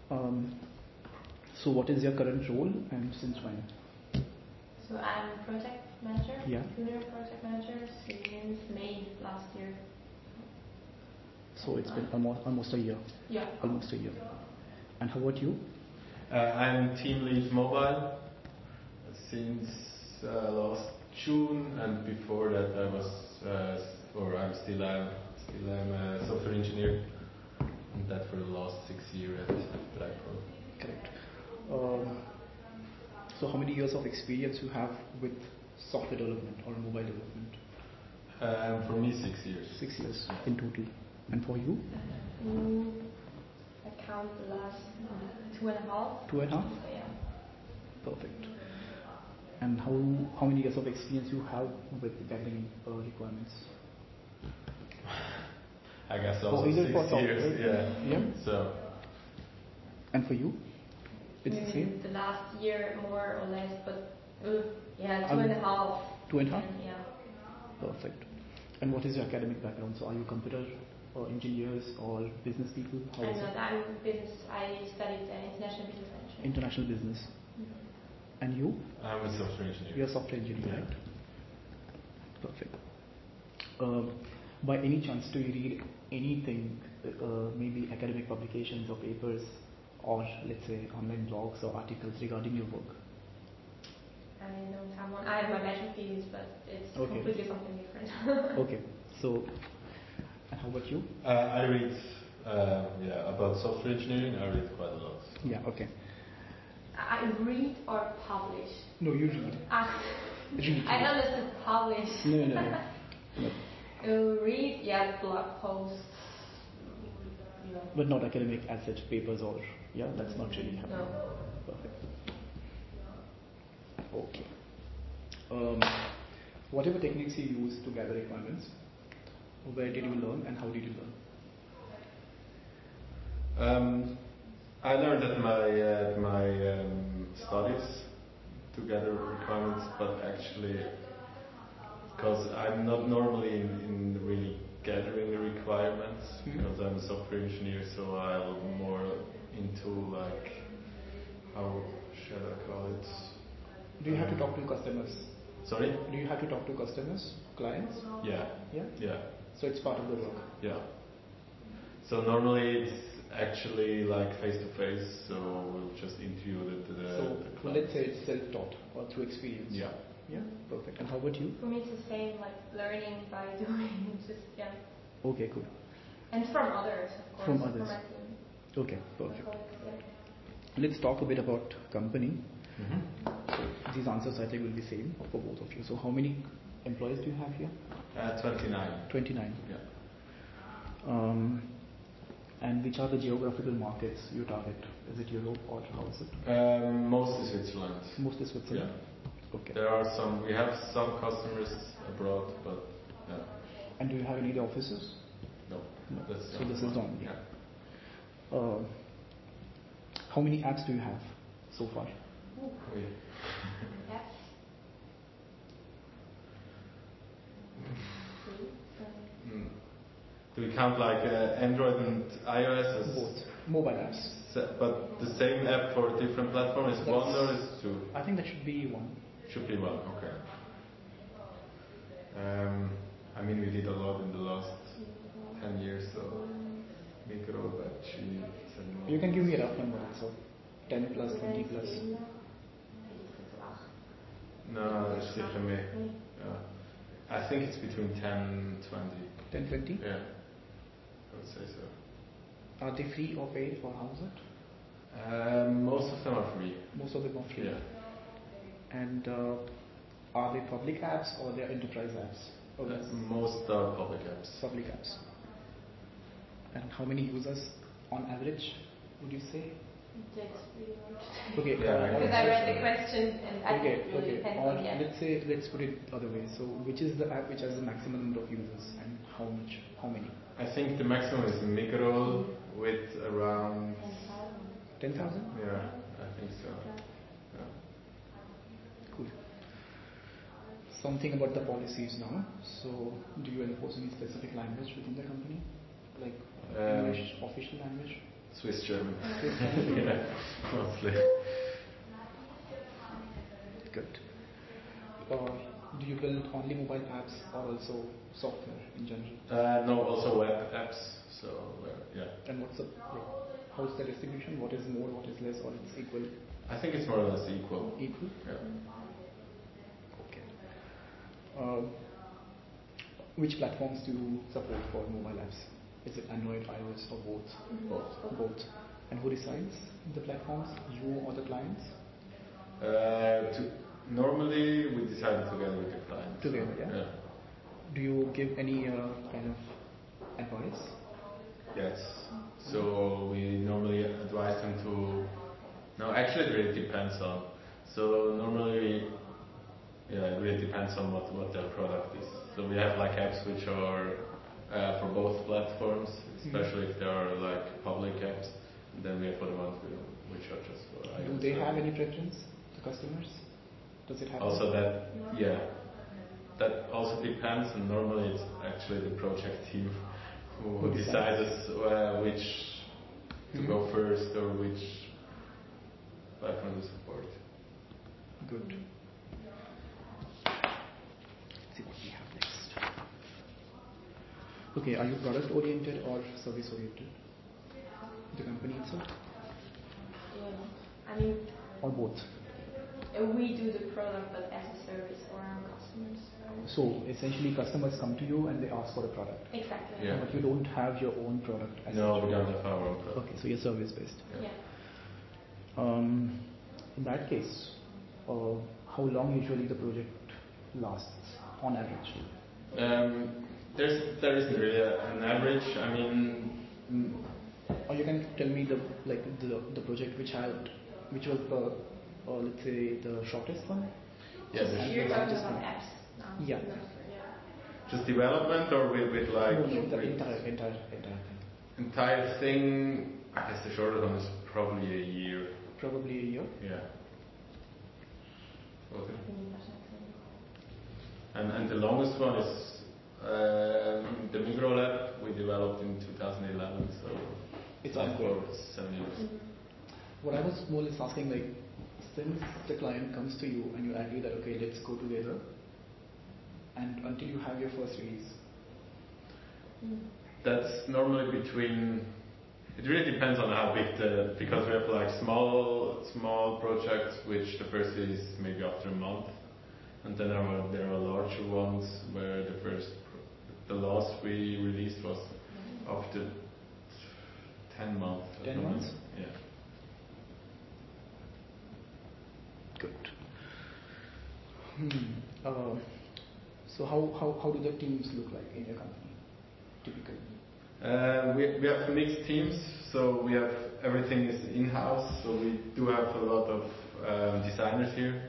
Um, so what is your current role and since when? So I'm project manager, Yeah. junior project manager since May last year. So it's been almost a year. Yeah. Almost a year. And how about you? I'm team lead mobile since last June, and before that I was, I'm still a software engineer, and that for the last 6 years at BlackRock. Correct. So how many years of experience you have with software development or mobile development? For me, 6 years. 6 years in total. And for you? I count the last 2.5. 2.5? Yeah. Perfect. And how many years of experience you have with gathering requirements? I guess also 6 years. Yeah. So. And for you? It's the same? The last year more or less, but 2.5. 2.5? Yeah. Perfect. And what is your academic background? So are you computer or engineers or business people? I'm business. I studied international business management. International business. Mm-hmm. And you? I'm a software engineer. You're a software engineer, yeah. Right? Perfect. By any chance, do you read anything, maybe academic publications or papers, or let's say online blogs or articles regarding your work? I know someone. I have my bachelor thesis, but it's completely something different. Okay. So, and how about you? I read, about software engineering. I read quite a lot. Yeah. Okay. I read or publish. No, you read. Read. I understood publish. No. Read, blog posts. But not academic as such, papers or, that's not really happening. No. Perfect. Okay. Whatever techniques you use to gather requirements, where did you learn and how did you learn? I learned at my studies to gather requirements, but actually, because I'm not normally in really gathering the requirements, because I'm a software engineer, so I'm more into how shall I call it? Do you have to talk to customers? Sorry? Do you have to talk to customers, clients? Yeah. Yeah? Yeah. So it's part of the work? Yeah. So normally it's actually face to face, so we'll just interview the So let's say it's self-taught or through experience? Yeah. Yeah, perfect. And how about you? For me it's the same, learning by doing, Okay, cool. And from others, of course. From others. From my team. Okay, perfect. Let's talk a bit about company. So these answers I think will be same for both of you. So how many employees do you have here? 29. 29. Yeah. And which are the geographical markets you target? Is it Europe or how is it? Mostly Switzerland. Mostly Switzerland? Yeah. Okay. We have some customers abroad, but yeah. And do you have any other offices? No. So this is only. Yeah. How many apps do you have so far? Yes. Do we count Android and iOS as both mobile apps? But the same app for different platforms is one or is two? I think that should be one. Should be one. Okay. We did a lot in the last 10 years, so Micro, Batchy, you can give me a rough number also. 10 plus, 20 plus. No, it's sicher mehr. Yeah. I think it's between 10 and 20. 10, 20? Yeah. I would say so. Are they free or paid, or how is it? Most of them are free. Most of them are free? Yeah. And are they public apps or they are enterprise apps? Most are public apps. Public apps. And how many users on average would you say? It takes really long. Okay. Because I read the question and I think it really depends on the app. Let's put it the other way. So which is the app which has the maximum number of users and how many? I think the maximum is Micro with around 10,000? Yeah, I think so. Yeah. Cool. Something about the policies now. So do you enforce any specific language within the company? Like English, official language? Swiss German. Swiss Yeah, mostly. Good. Do you build only mobile apps or also software in general? No, also web apps. So yeah. And what's the how's the distribution? What is more? What is less? Or it's equal? I think it's more or less equal. Equal. Yeah. Okay. Which platforms do you support for mobile apps? Is it Android, iOS, or both? Both. And who decides the platforms? You or the clients? Normally we decide together with the client. Together, yeah. Do you give any kind of advice? Yes. So we normally advise them to. No, actually it really depends on. So normally, it really depends on what their product is. So we have like apps which are for both platforms, especially if they are like public apps. And then we have for the ones which are just for iOS. Do they have any preference, the customers? Does it have? Also that also depends, and normally it's actually the project team who decides which to go first or which platform to support. Good. Let's see what we have next. Okay, are you product oriented or service oriented? The company itself? Yeah. I mean, or both? We do the product but as a service for our customers. So essentially customers come to you and they ask for a product. Exactly. Yeah. But you don't have your own product as No, such. we don't have our own product. Okay, so you're service based. Yeah. In that case, how long usually the project lasts on average? There isn't really an average. I mean, or you can tell me the project which was let's say the shortest one. Yes. You're talking about apps now. Yeah. Just development or with like no, the entire thing. Entire thing. I guess the shortest one is probably a year. Probably a year. Yeah. Okay. And the longest one is the Migro Lab we developed in 2011. So it's like ongoing. for 7 years. Mm-hmm. What I was more or less asking, like, since the client comes to you and you agree that okay, let's go together, and until you have your first release. That's normally between. It really depends on how big because we have like small projects which the first is maybe after a month, and then there are larger ones where the last we released was after 10 months. 10 months? Yeah. Good. So how do the teams look like in your company, typically? We have mixed teams, so we have everything is in-house. So we do have a lot of designers here,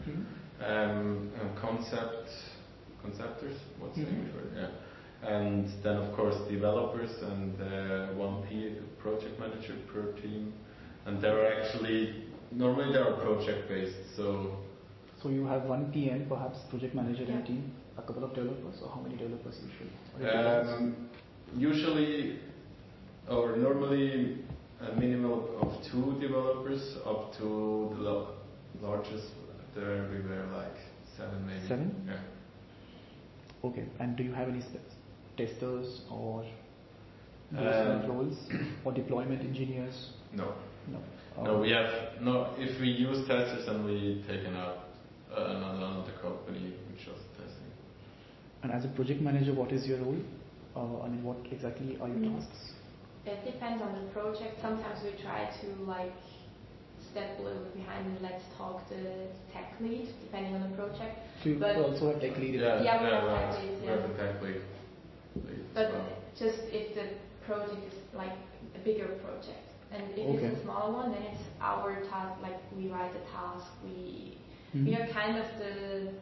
conceptors. What's the English word? Yeah. And then of course developers and one project manager per team. And there are actually normally they are project based. So you have one PM, perhaps project manager in a team, a couple of developers, or how many developers usually? Usually, or normally, a minimum of 2 developers up to the largest. There we were like 7 maybe. 7? Yeah. Okay. And do you have any testers or those roles or deployment engineers? No. No. No, we have no. If we use testers, then we taken out another company which does testing. And as a project manager, what is your role? I mean, what exactly are your tasks? It depends on the project. Sometimes we try to like step a little bit behind and let's talk the tech lead, depending on the project. So you also have tech lead? Yeah, we have tech lead. We have a tech lead. But just if the project is like a bigger project, and if it's a smaller one, then it's our task. Like we write the task. We are kind of the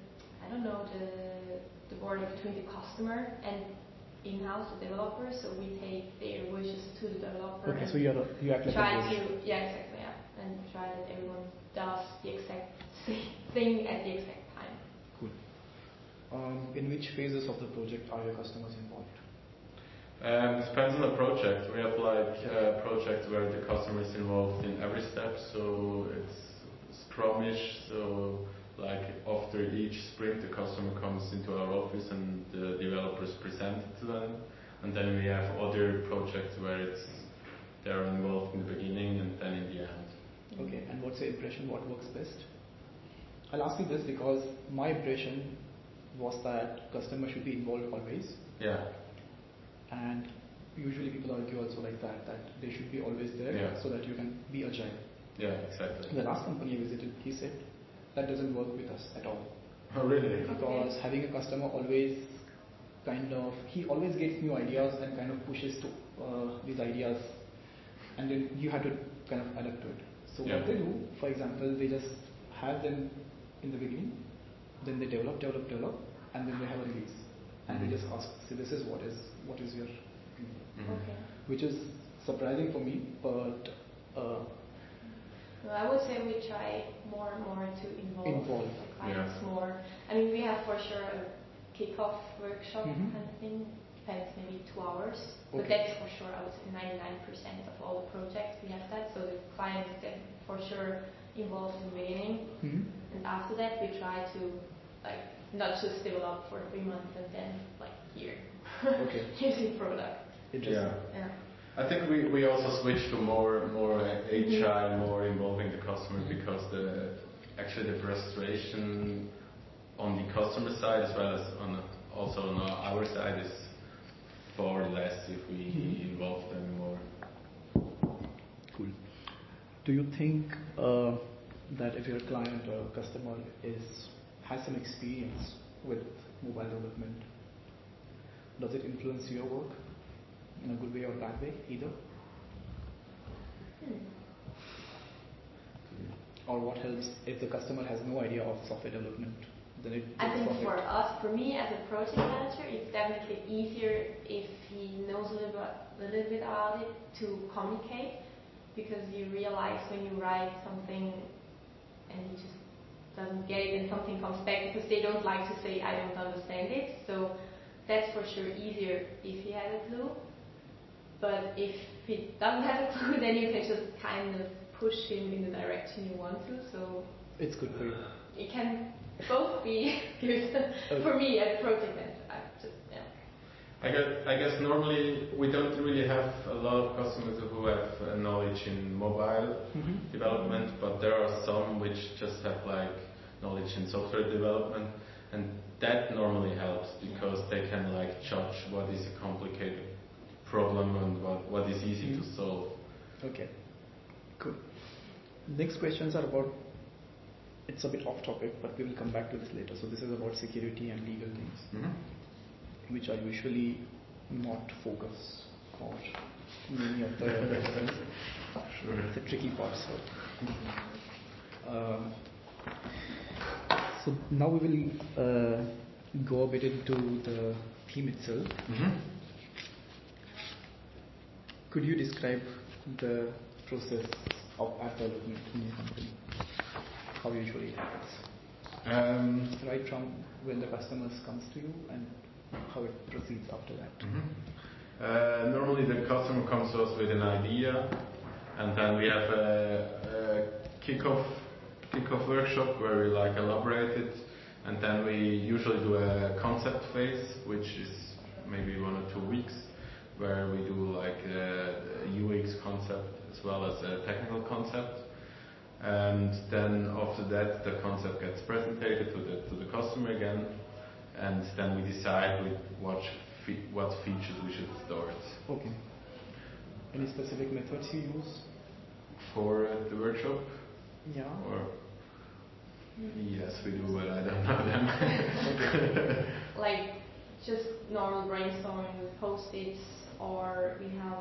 border between the customer and in-house the developer, so we take their wishes to the developer. Okay, so you act like try to and try that everyone does the exact thing at the exact time. Cool. In which phases of the project are your customers involved? Depends on the project. We have like projects where the customer is involved in every step, so it's Scrumish. So like after each sprint, the customer comes into our office and the developers present it to them. And then we have other projects where they're involved in the beginning and then in the end. Okay, and what's your impression? What works best? I'll ask you this because my impression was that customer should be involved always. Yeah. And usually people argue also like that they should be always there so that you can be agile. Yeah, exactly. The last company I visited, he said that doesn't work with us at all. Oh, really? Because having a customer always he always gets new ideas and kind of pushes to these ideas, and then you have to kind of adapt to it. So what they do, for example, they just have them in the beginning, then they develop, and then they have a release. And they just ask, so this is what is your, which is surprising for me, but well, I would say we try more and more to involve the clients more. I mean, we have for sure a kick-off workshop kind of thing. Depends, maybe 2 hours. But that's for sure, I would say 99% of all the projects we have that. So the clients get for sure involved in the beginning. And after that, we try to not just develop for 3 months and then here using product. Interesting. Yeah. I think we also switch to more agile, more involving the customer because actually the frustration on the customer side as well as also on our side is far less if we involve them more. Cool. Do you think that if your client or customer has some experience with mobile development, does it influence your work in a good way or bad way, either? Or what helps if the customer has no idea of software development? Then it I think for me as a project manager, it's definitely easier if he knows a little bit about it to communicate, because you realize when you write something and he just doesn't get it and something comes back, because they don't like to say I don't understand it. So that's for sure easier if he has a clue. But if he doesn't have a clue, then you can just kind of push him in the direction you want to. So it's good for you. It can both be good for me as a project manager. I guess normally we don't really have a lot of customers who have knowledge in mobile development, but there are some which just have knowledge in software development, and that normally helps because they can judge what is a complicated problem and what is easy to solve. Okay, cool. Next questions are about, it's a bit off topic, but we will come back to this later. So this is about security and legal things, which are usually not focus for many of the residents. Sure. It's a tricky part. So now we will go a bit into the theme itself. Could you describe the process of app development in your company? How usually it happens? Right from when the customers comes to you and how it proceeds after that. Normally the customer comes to us with an idea, and then we have a kick-off workshop where we elaborate it, and then we usually do a concept phase, which is maybe 1 or 2 weeks, where we do a UX concept as well as a technical concept. And then after that, the concept gets presented to the customer again, and then we decide with what features we should start. Okay. Any specific methods you use for the workshop? Yeah. Or yes, we do, but I don't know them. Just normal brainstorming with post-its, or we have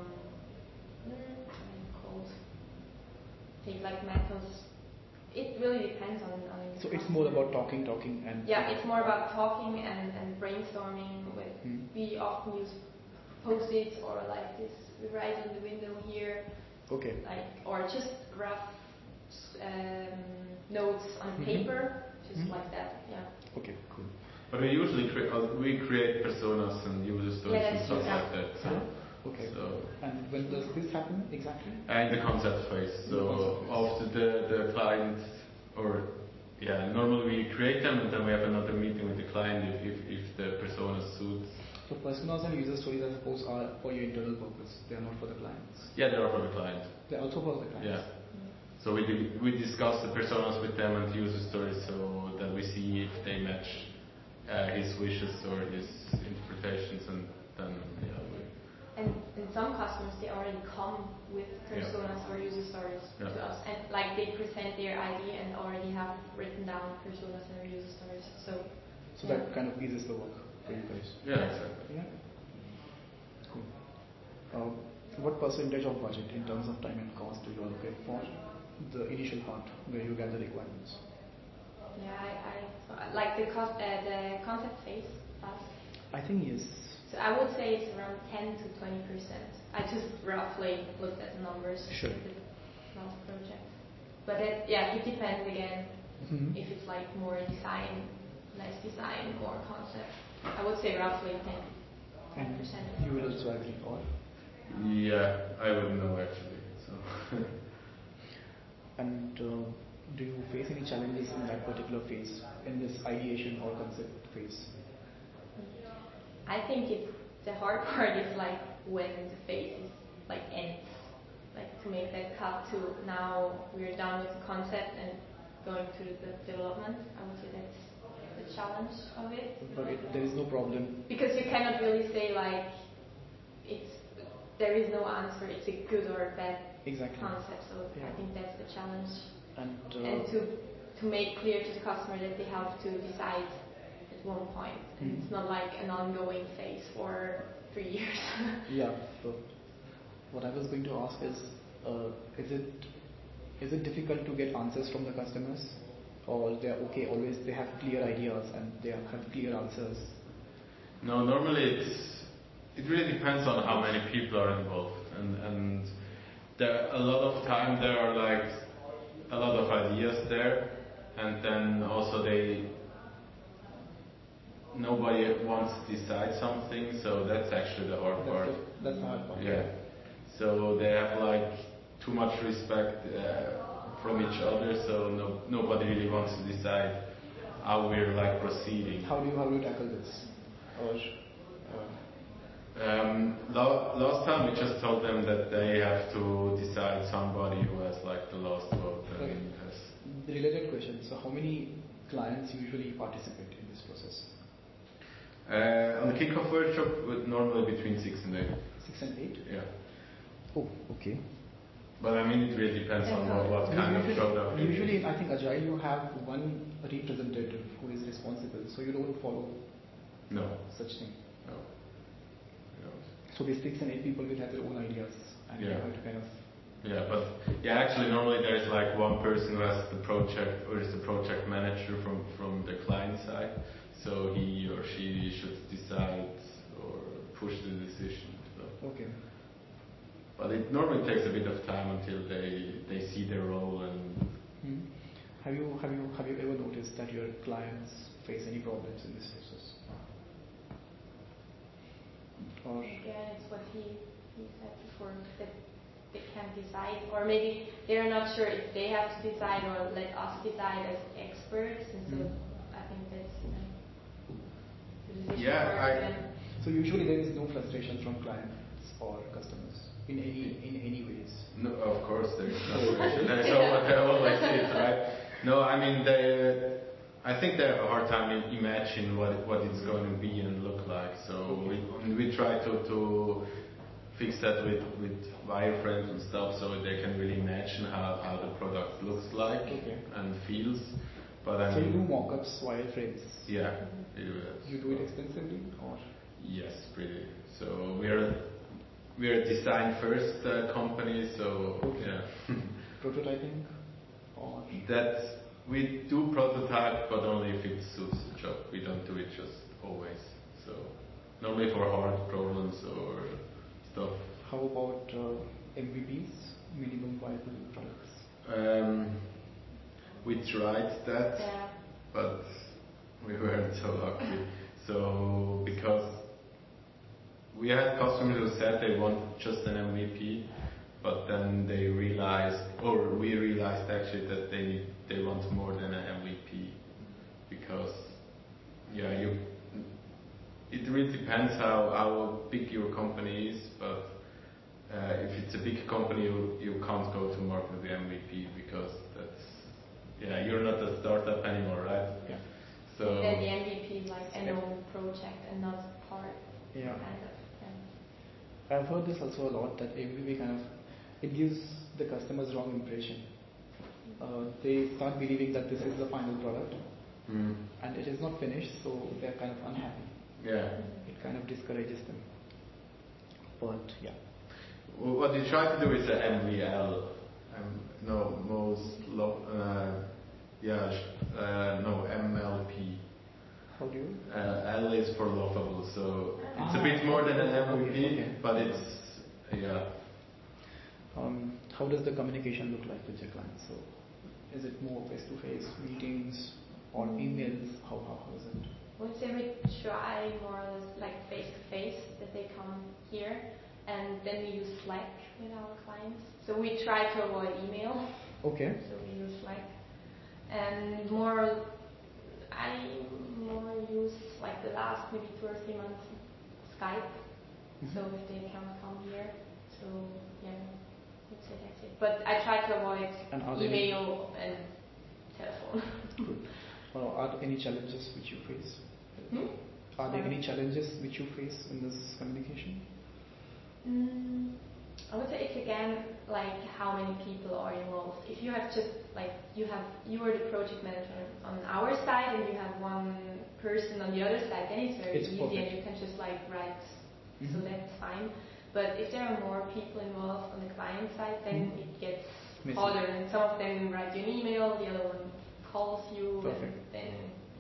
things like methods. It really depends on so it's more about talking and it's more about talking and brainstorming with we often use post-its or this we write on the window here, or just rough notes on paper, just like that. Okay, cool. But we usually create personas and user stories and stuff like that. So, okay. And when does this happen exactly? In the concept phase. So after the client, or normally we create them and then we have another meeting with the client if the persona suits. So personas and user stories, I suppose, are for your internal purpose. They are not for the clients. Yeah, they are for the client. They're also for the clients. Yeah. So we discuss the personas with them and user stories so that we see if they match his wishes or his interpretations, and then And some customers, they already come with personas or user stories to us, and like they present their idea and already have written down personas and user stories. So that kind of eases the work for you guys. Yeah, exactly. Yeah. Cool. What percentage of budget in terms of time and cost do you allocate for the initial part where you gather requirements? Yeah, I like the concept phase first. I think yes. So I would say it's around 10 to 20%. I just roughly looked at the numbers Sure. in the last project. But it depends again. Mm-hmm. If it's like more design, less design, more concept. I would say roughly 10%. You will also agree, or? Yeah, I wouldn't know actually. So. And do you face any challenges in that particular phase, in this ideation or concept phase? I think the hard part is like when the phase is like ends, like to make that cut to now we're done with the concept and going to the development. I would say that's the challenge of it. But there is no problem. Because you cannot really say like there is no answer. It's a good or a bad concept. So I think that's the challenge. And to make clear to the customer that they have to decide at one point. And it's not like an ongoing phase for 3 years. Yeah. So what I was going to ask is it difficult to get answers from the customers, or they're okay always? They have clear ideas and they have clear answers. No, normally it really depends on how many people are involved, and there a lot of time there are like a lot of ideas there, and then also nobody wants to decide something, so that's actually the hard part. That's the hard part. Yeah. So they have like too much respect from each other, so nobody really wants to decide how we're like proceeding. How do you tackle this? Last time we just told them that they have to decide somebody who has like the last vote. Okay. The related question, so how many clients usually participate in this process? On the kickoff workshop, normally between 6 and 8. 6 and 8? Yeah. Oh, okay. But I mean, it really depends on what kind of product. Usually, I think Agile, you have one representative who is responsible, so you don't follow such thing. No. So these 6 and 8 people will have their own ideas and they have to kind of. Yeah, but actually normally there is like one person who has the project or is the project manager from the client side, so he or she should decide or push the decision. So. Okay. But it normally takes a bit of time until they see their role and. Have you ever noticed that your clients face any problems in this process? Or again, it's what he said before, that they can't decide, or maybe they're not sure if they have to decide or let us decide as experts, and so I think that's the decision for them. So usually there is no frustration from clients or customers in any ways. No, of course there is frustration. That's always is, right? No, I mean I think they have a hard time imagine what it's going to be and look like. So we try to fix that with wireframes and stuff, so they can really imagine how the product looks like and feels. But so you do mock-ups, wireframes. Yeah. You do it extensively, or? Yes, pretty. So we're a design first company, so Prototyping, or? That we do prototype, but only if it suits the job. We don't do it just always. So normally for hard problems or stuff. How about MVPs, minimum viable products? We tried that, but we weren't so lucky. So because we had customers who said they wanted just an MVP, but then they realized, or we realized actually, that they want more than an MVP, because it really depends how big your company is, but if it's a big company, you can't go to market with the MVP, because you're not a startup anymore, right? Yeah. So then the MVP is like an own project and not part. Yeah. Kind of. Yeah. I've heard this also a lot, that MVP it gives the customers wrong impression. They start believing that this is the final product, and it is not finished, so they're kind of unhappy. Yeah. It kind of discourages them. But yeah. Well, what you try to do is an MVL. MLP. How do you? L is for laughable, so it's a bit more than an MVP, but it's How does the communication look like with your clients? So, is it more face-to-face meetings or emails? How is it? I would say we try more or less like face-to-face, that they come here, and then we use Slack with our clients. So we try to avoid email. Okay. So we use Slack, and I more use like the last maybe 2 or 3 months Skype. So if they can come here, so yeah, I'd say that's it. But I try to avoid email and telephone. Good. Are there any challenges which you face? Are there any challenges which you face in this communication? I would say it's again like how many people are involved. If you have just like you are the project manager on our side and you have one person on the other side, then it's very easy perfect. And you can just like write. So that's fine. But if there are more people involved on the client side, then it gets harder. And some of them write you an email, the other one calls you, perfect. And then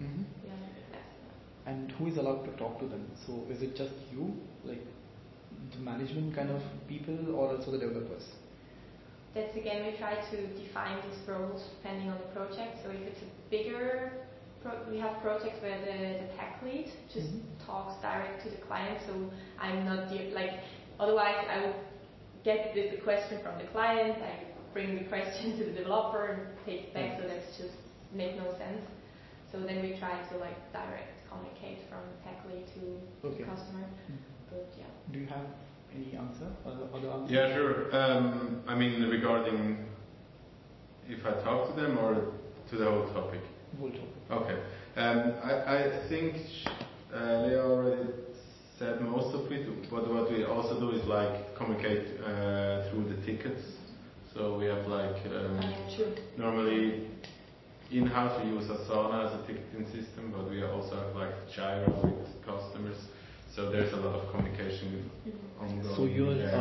And who is allowed to talk to them? So is it just you, like the management kind of people, or also the developers? That's again, we try to define these roles depending on the project. So if it's a bigger, we have projects where the tech lead just talks direct to the client. So I'm not otherwise I would get the question from the client, I bring the question to the developer and take it back. So that's just make no sense. So then we try to like direct communicate from tech lead to the customer. But yeah. Do you have any answer? Other answer? Yeah, sure. I mean, regarding if I talk to them or to the whole topic? Whole topic. Okay. I think Lea already said most of it, but what we also do is like communicate through the tickets. So we have like normally in-house we use Asana as a ticketing system, but we also have like Jira with customers. So there's a lot of communication ongoing. So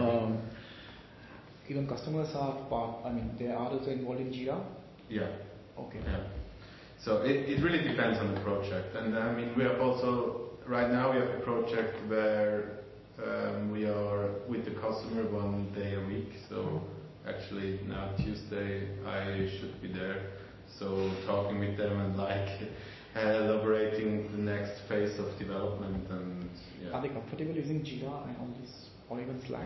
even customers are they are also involved in Jira? Yeah. Okay. Yeah. So it really depends on the project. And I mean, we have also, right now we have a project where we are with the customer 1 day a week. So actually now Tuesday I should be there. So talking with them and like elaborating the next phase of development and Are they comfortable using Jira and all this, or even Slack?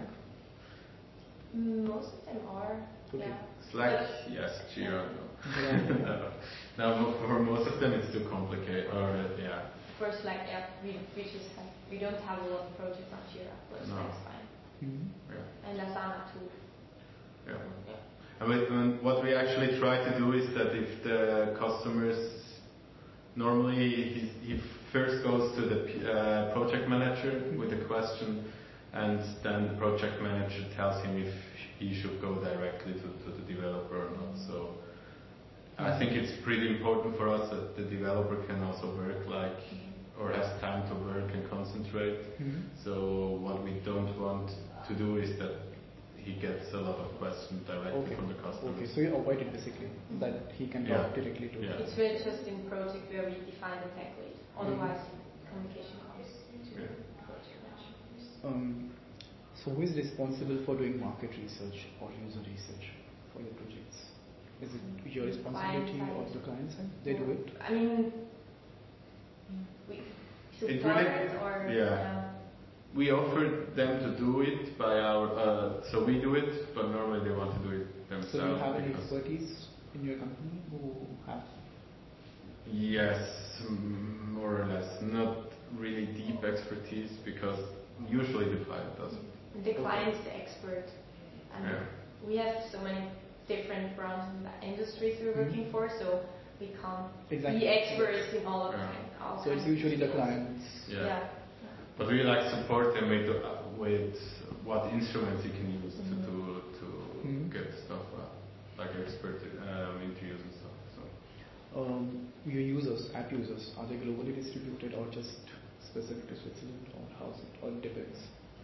Most of them are. Okay. Yeah. Slack, yes. Jira, no. No, for most of them it's too complicated. For Slack, we don't have a lot of projects on Jira, but Slack's fine. And Asana too. Yeah. And what we actually try to do is that if the customers, normally he first goes to the project manager with a question, and then the project manager tells him if he should go directly to the developer or not. So I think it's pretty important for us that the developer can also work or has time to work and concentrate. So what we don't want to do is that he gets a lot of questions directly from the customer. Okay, so you avoid it basically, that he can talk directly to It's really just in project where we define the tech lead. Otherwise, communication comes to project manager. So who is responsible for doing market research or user research for your projects? Is it your responsibility or the client side? They do it? I mean, we support it, or we offer them to do it by our. So we do it, but normally they want to do it themselves. So do you have any expertise in your company who have? Yes, more or less. Not really deep expertise, because usually the client does it. The client is the expert, and we have so many different brands and industries we're working for, so we can't be experts in all of them. So it's usually the clients. But we support them with what instruments you can use to get stuff like expert interviews and stuff. So. Your users, app users, are they globally distributed or just specific to Switzerland, or how's it? Or it depends?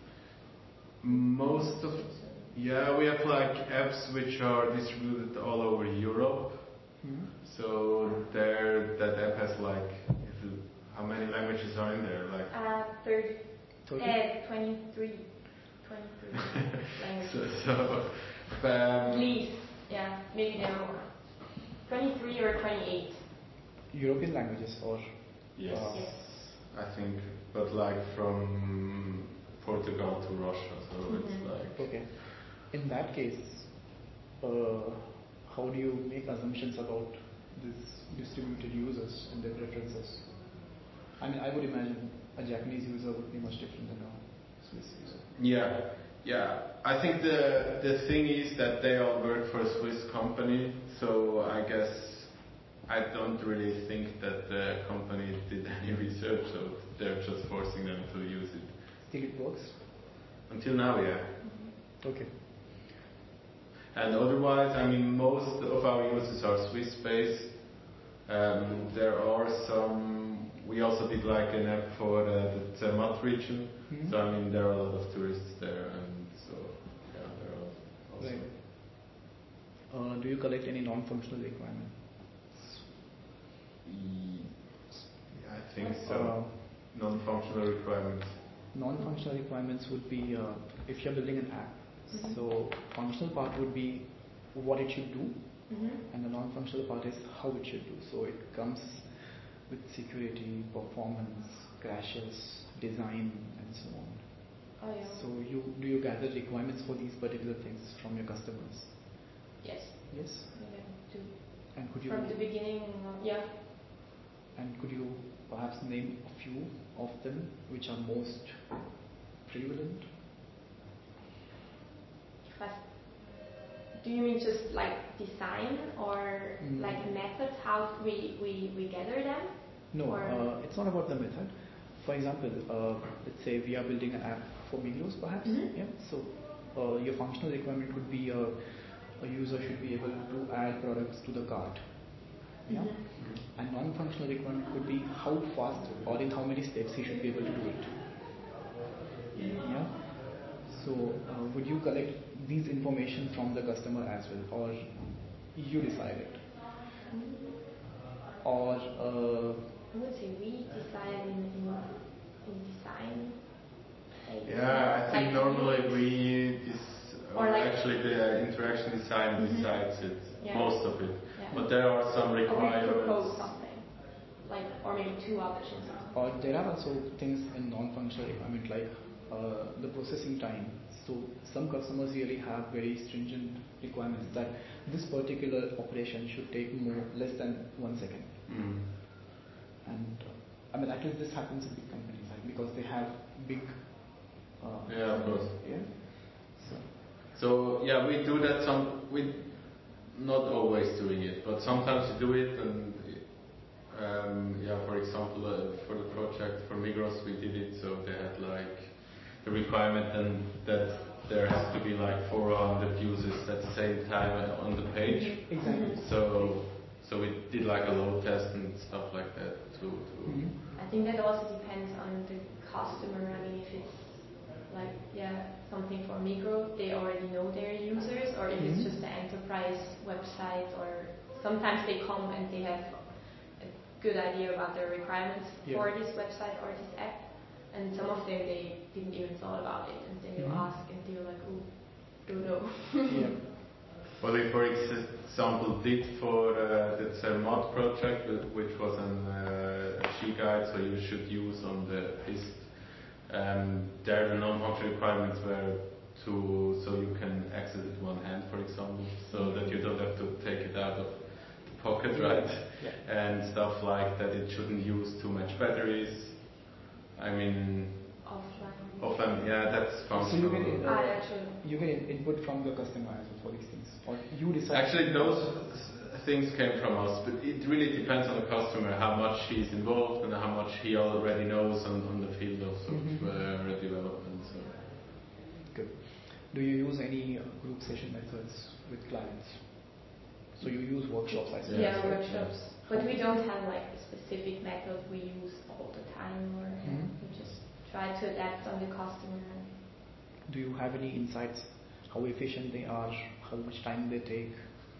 We have apps which are distributed all over Europe. So that app has how many languages are in there? 30. 23 languages. At least, maybe there are more. 23 or 28. European languages, or? Yes. I think, but from Portugal to Russia, so it's Okay. In that case, how do you make assumptions about these distributed users and their preferences? I mean, I would imagine a Japanese user would be much different than a Swiss user. Yeah. I think the thing is that they all work for a Swiss company, so I guess I don't really think that the company did any research, so they're just forcing them to use it. Still it works? Until now, yeah. Okay. And otherwise, most of our users are Swiss-based. There are some. We also did an app for the Zermatt region. So there are a lot of tourists there, and so there are also. Right. Do you collect any non-functional requirements? Yeah, I think so. Non-functional requirements. Non-functional requirements would be if you're building an app. So functional part would be what it should do, and the non-functional part is how it should do. So it comes with security, performance, crashes, design, and so on. So do you gather requirements for these particular things from your customers? Yes. Yes. Do. And could you from the beginning? And could you perhaps name a few of them which are most prevalent? Do you mean just design, or methods, how we gather them? No, it's not about the method. For example, let's say we are building an app for Migros, perhaps. So your functional requirement could be a user should be able to add products to the cart. And non-functional requirement could be how fast or in how many steps he should be able to do it. So would you collect these information from the customer as well, or you decide it? Or I would say we decide in design. I think normally actually the interaction design decides it, most of it. But there are some requirements. Or we propose something, or maybe two options. Or there are also things in non-functional requirement the processing time. So some customers really have very stringent requirements that this particular operation should take less than 1 second. And at least this happens in big companies, because they have big. Of course. So we do that. We not always doing it, but sometimes we do it. And for example, for the project for Migros, we did it. So they had the requirement and that there has to be 400 users at the same time on the page. Exactly. So we did a load test and stuff like that too. I think that also depends on the customer. If it's something for Migros, they already know their users, or if it's just an enterprise website, or sometimes they come and they have a good idea about their requirements for this website or this app, and some of them they didn't even thought about it, and then you ask and they're like, oh, don't know. What we, for example, did for the Zermatt project, which was a Ski guide, so you should use on the piste. There the non-functional requirements were so you can access it with one hand, for example, so that you don't have to take it out of the pocket, right? Yeah. And stuff like that. It shouldn't use too much batteries. I mean, offline, yeah, that's functional. So you get input from the customer as well for these things, or you decide? Actually, those things came from us, but it really depends on the customer how much he's involved and how much he already knows on the field of software development. So. Good. Do you use any group session methods with clients? So you use workshops, I suppose? Yeah, workshops. But we don't have like a specific method we use all the time, or we just try to adapt on the customer. Do you have any insights how efficient they are, how much time they take?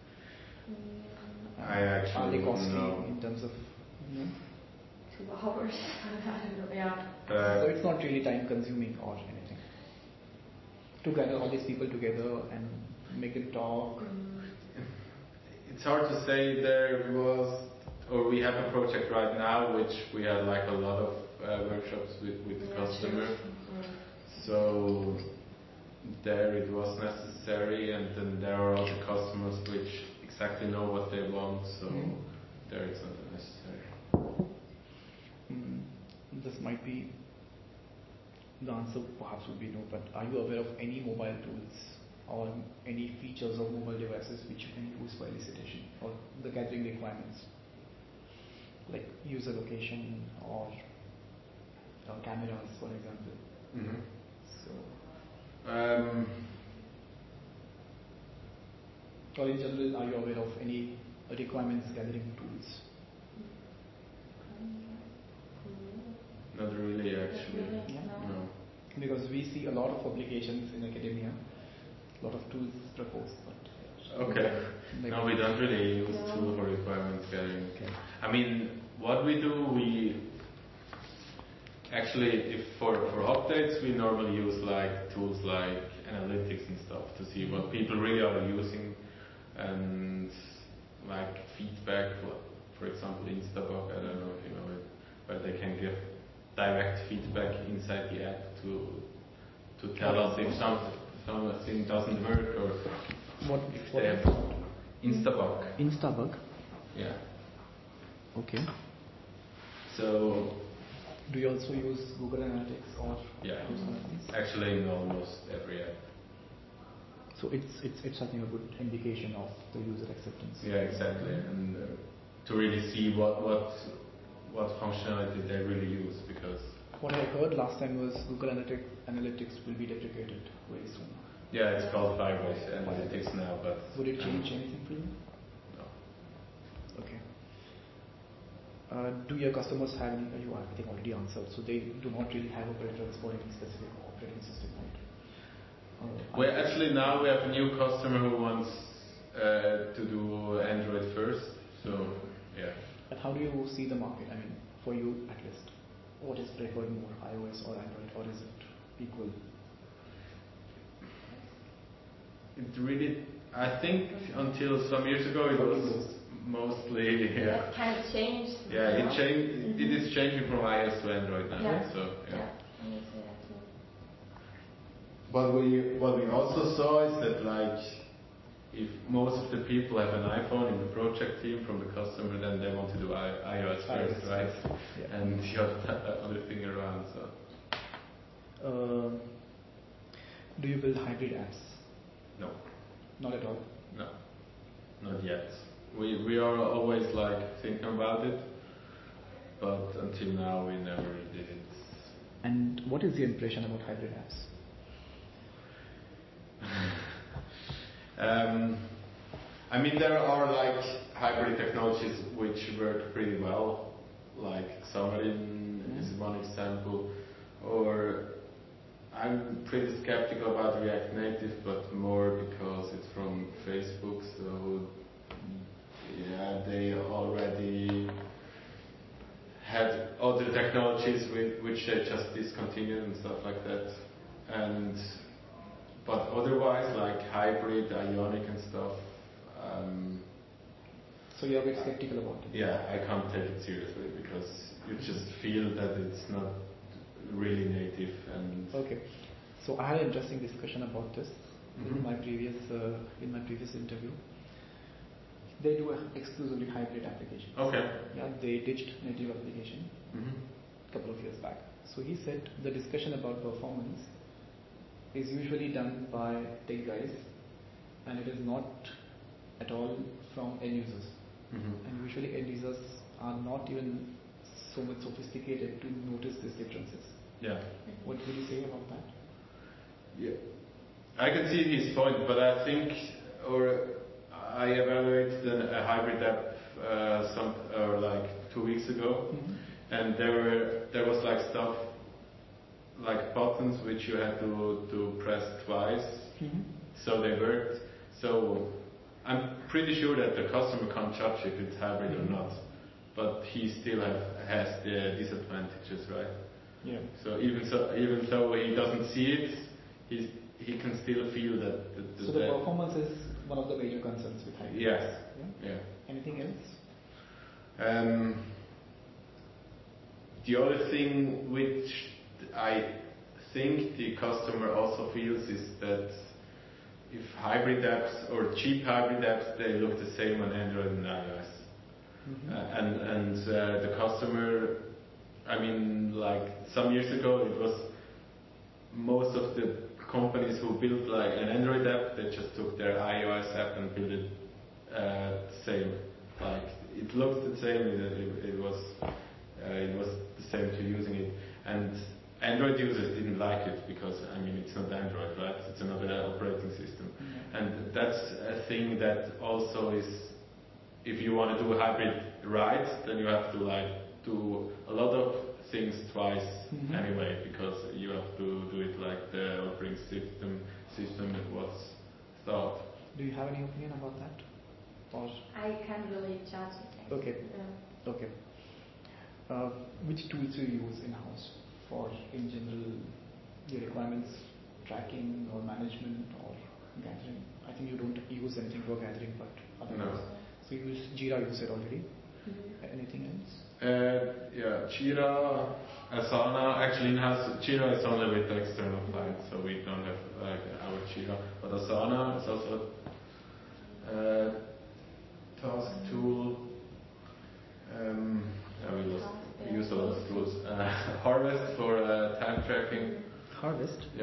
I actually are they costly know. in terms of 2 hours? I don't know, yeah. So it's not really time consuming or anything to gather all these people together and make them talk? It's hard to say. There was, or we have a project right now which we had like a lot of workshops with the customer. So there it was necessary, and then there are also customers which exactly know what they want, so there it's not necessary. This might be, the answer perhaps would be no, but are you aware of any mobile tools or any features of mobile devices which you can use for elicitation or the gathering requirements, like user location or cameras, for example? So, or in general, are you aware of any requirements gathering tools? Not really, actually. Yeah. No. Because we see a lot of publications in academia, a lot of tools proposed, but Okay. No, we don't really use tool for requirements gathering. Okay. I mean, what we do, we actually, if for updates, we normally use like tools like analytics and stuff to see what people really are using, and like feedback. For example, Instabug, I don't know if you know it, where they can give direct feedback inside the app to tell us if something doesn't work or what they have Instabug. Instabug? Yeah. Okay. So do you also use Google Analytics or yeah, those kind of things? actually in almost every app. So it's I think a good indication of the user acceptance. Yeah, exactly, and to really see what functionality they really use, because what I heard last time was Google Analytics will be deprecated very soon. yeah, it's called Firebase Analytics now, but would it change anything for you? No. Okay. Do your customers have any? You I think already answered. So they do not really have a preference for any specific operating system, right? Well, actually now we have a new customer who wants to do Android first. So yeah. But how do you see the market? I mean, for you at least, what is preferred more, iOS or Android, or is it equal? It really, I think until some years ago it was mostly That kind of changed. Yeah, it changed. It is changing from iOS to Android now. Yeah. So yeah. I would say that too. But what we also saw is that like if most of the people have an iPhone in the project team from the customer, then they want to do iOS first, right? Yeah. And the other thing around. So. Do you build hybrid apps? No. Not at all. No. Not yet. We are always like thinking about it, but until now we never did it. And what is your impression about hybrid apps? I mean, there are like hybrid technologies which work pretty well, like Xamarin is one example, or I'm pretty skeptical about React Native, but more because it's from Facebook, so yeah, they already had other technologies which they just discontinued and stuff like that. but otherwise, like hybrid, ionic and stuff, so you're a bit skeptical about it? Yeah, I can't take it seriously because you just feel that it's not really native and... Okay. So I had an interesting discussion about this in my previous interview. They do exclusively hybrid applications. Okay. Yeah, they ditched native application a couple of years back. So he said the discussion about performance is usually done by tech guys, and it is not at all from end users. And usually end users are not even so much sophisticated to notice these differences. Yeah. What would you say about that? Yeah. I can see his point, but I think, or I evaluated a hybrid app like 2 weeks ago, and there was like stuff like buttons which you had to press twice, so they worked. So I'm pretty sure that the customer can't judge if it's hybrid or not, but he still has the disadvantages, right? Yeah. So even though he doesn't see it, he can still feel that. So the performance is one of the major concerns with hybrid. Yes. Yeah. Anything else? The other thing which I think the customer also feels is that if hybrid apps or cheap hybrid apps, they look the same on Android and iOS. And the customer, I mean, like some years ago, it was most of the companies who built like an Android app, they just took their iOS app and built it same. Like it looked the same. It was the same to using it. And Android users didn't like it because, I mean, it's not Android, right? It's another operating system. And that's a thing that also is, if you want to do a hybrid right, then you have to like do a lot of things twice anyway, because you have to do it like the operating system was thought. Do you have any opinion about that? Or I can't really judge it. Okay. Yeah. Okay. Which tools do you use in-house for, in general, your requirements tracking or management or gathering? I think you don't use anything for gathering, but otherwise. No. So you use Jira, you said already. Anything else? Yeah, Jira, Asana. Actually, in-house Jira is only with the external clients, so we don't have like our Jira. But Asana is also a task tool. We use a lot of tools. Harvest for time tracking. Harvest? Yeah.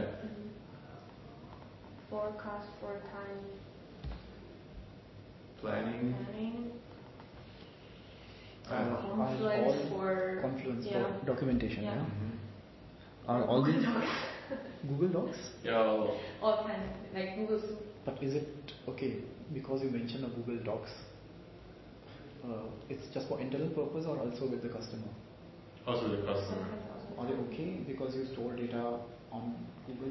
Forecast for time Planning. Confluence for documentation. Yeah. Are all these Google Docs? Yeah. All kinds like Google Soup. But is it okay because you mentioned a Google Docs? It's just for internal purpose or also with the customer? Also with the customer. Are they okay because you store data on Google?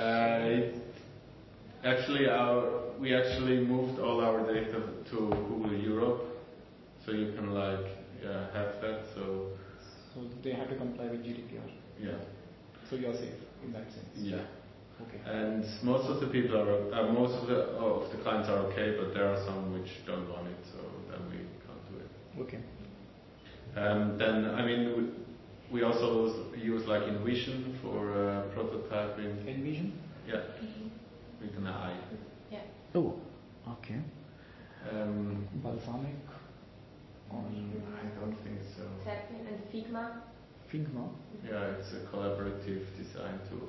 We actually moved all our data to Google Europe, so you can like have that. So they have to comply with GDPR. Yeah. So you are safe in that sense. Yeah. Okay. And most of the people most of the clients are okay, but there are some which don't want it, so then we can't do it. Okay. Then I mean we also use like InVision for prototyping. InVision? Yeah. With an eye. Yeah. Oh, okay. Balsamic? I don't think so. Zeppelin and Figma. Figma? Yeah, it's a collaborative design tool.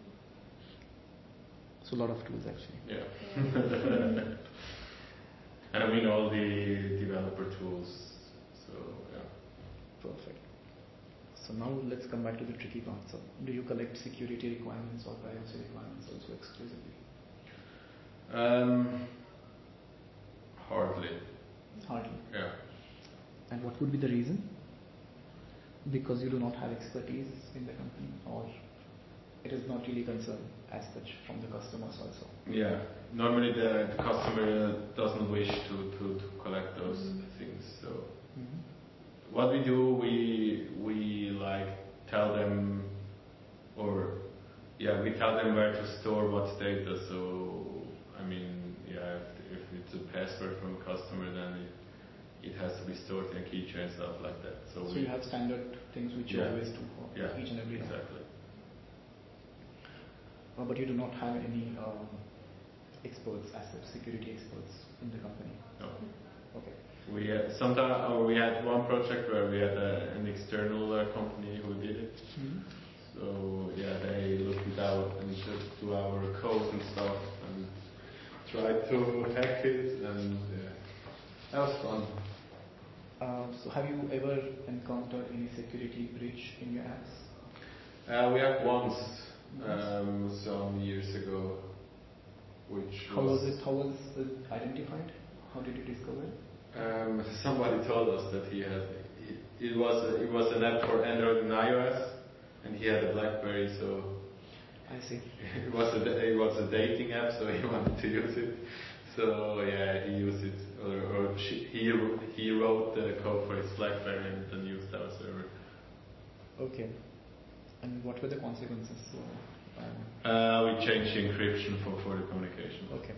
So a lot of tools actually. Yeah. And I mean all the developer tools. So yeah. Perfect. So now let's come back to the tricky part. So do you collect security requirements or privacy requirements also exclusively? Hardly. Hardly. Yeah. And what would be the reason? Because you do not have expertise in the company, or it is not really concerned as such from the customers also? Yeah. Normally the customer doesn't wish to collect those things. So what we do, we like tell them, or we tell them where to store what data. So, I mean, if it's a password from a customer, then it has to be stored in a keychain and stuff like that. So you have standard things which you always do for each and every exactly. But you do not have any experts, as such, security experts in the company? No. Okay. We had one project where we had an external company who did it. Mm-hmm. So they looked it out and just do our code and stuff and tried to hack it, and that was fun. So have you ever encountered any security breach in your apps? We have once, some years ago, which How was it identified? How did you discover it? Somebody told us that it was an app for Android and iOS, and he had a BlackBerry, so I see. It was a dating app, so he wanted to use it. So he used it, or he wrote the code for his BlackBerry and then used our server. Okay. And what were the consequences? We changed the encryption for the communication. Okay.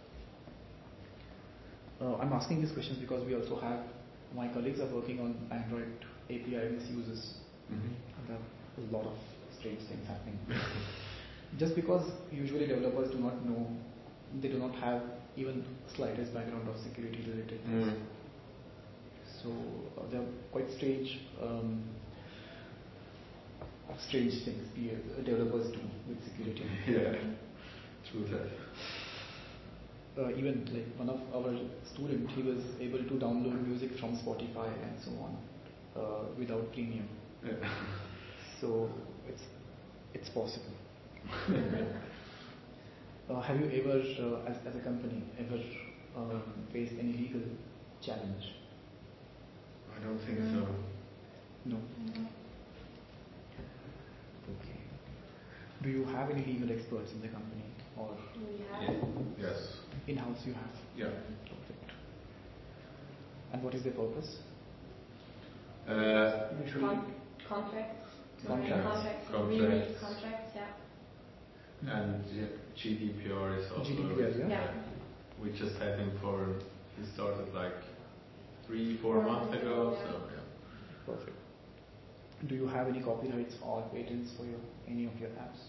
I'm asking these questions because we also have, my colleagues are working on Android API misuses. Mm-hmm. And there are a lot of strange things happening. Just because usually developers do not know, they do not have even slightest background of security related things. Mm. So they're quite strange things developers do with security. Yeah, true that. Even like one of our students, he was able to download music from Spotify and so on without premium. Yeah. So it's possible. Have you ever, as a company, faced any legal challenge? I don't think so. No. Okay. Do you have any legal experts in the company, or? We have. Yes. In-house you have. Yeah. Perfect. And what is the purpose? Contracts. Contracts, yeah. And GDPR is also. GDPR, yeah. We just had him he started like 3-4 months ago, so yeah. Perfect. Do you have any copyrights or patents for any of your apps?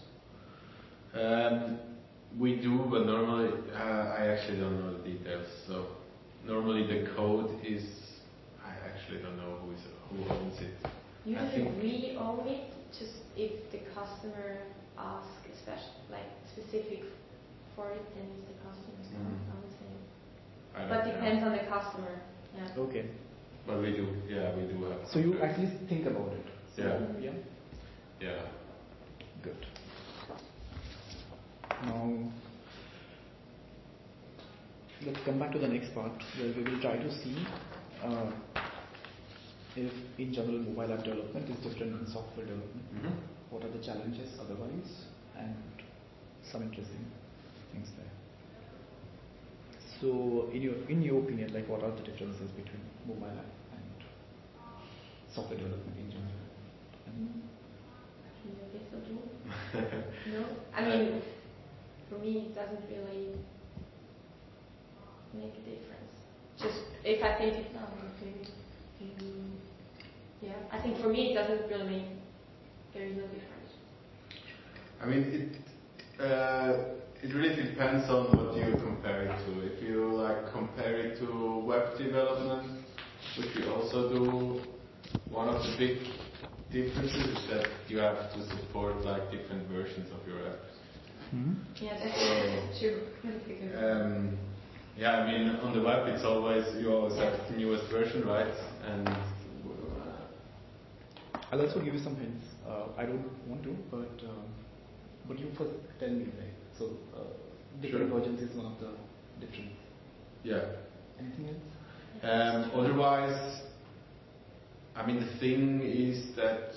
We do, but normally I actually don't know the details. So normally the code is, I actually don't know who owns it. Usually we own it, just if the customer asks specific for it, then it's the customer's code, I would say. But depends on the customer. Yeah. Okay. But we do have. So you at least think about it. So, yeah. Yeah. Good. Now, let's come back to the next part where we will try to see if in general mobile app development is different from software development. Mm-hmm. What are the challenges otherwise, and some interesting things there. So, in your opinion, what are the differences between mobile app and software development in general? No, I mean, for me it doesn't really make a difference. Just if I think it's not I think for me it doesn't really make. There is no difference. I mean, it really depends on what you compare it to. If you compare it to web development, which we also do, one of the big differences is that you have to support different versions of your apps. Mm-hmm. Yeah, that's true. I mean, on the web you always have the newest version, right? And I'll also give you some hints. I don't want to, but you first tell me, right? So different versions is one of the different. Yeah. Anything else? Otherwise, I mean, the thing is that.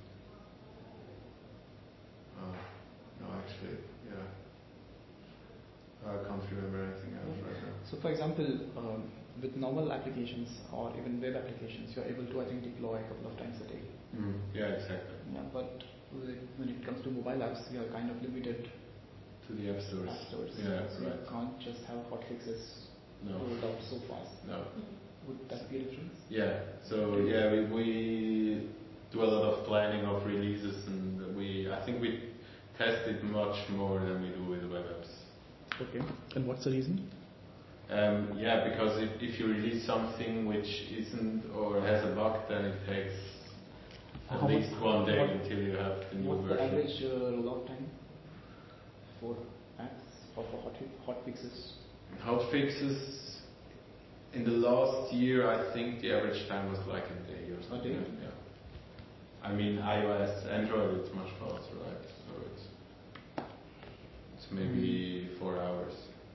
I can't remember anything else right now. So, for example, with normal applications or even web applications, you're able to, I think, deploy a couple of times a day. Yeah, exactly. Yeah, but when it comes to mobile apps, we are kind of limited to the app stores. Yeah, so right. You can't just have hotfixes rolled out so fast. No. Would that be a difference? Yeah. So yeah, we do a lot of planning of releases, and I think we test it much more than we do with web apps. Okay. And what's the reason? Because if you release something which isn't or has a bug, then it takes at least one day until you have the new version. What's the average rollout time for apps or for hotfixes? Hotfixes, in the last year, I think the average time was like a day or something. A day? Yeah. I mean, iOS, Android, it's much faster, right? So it's maybe 4 hours.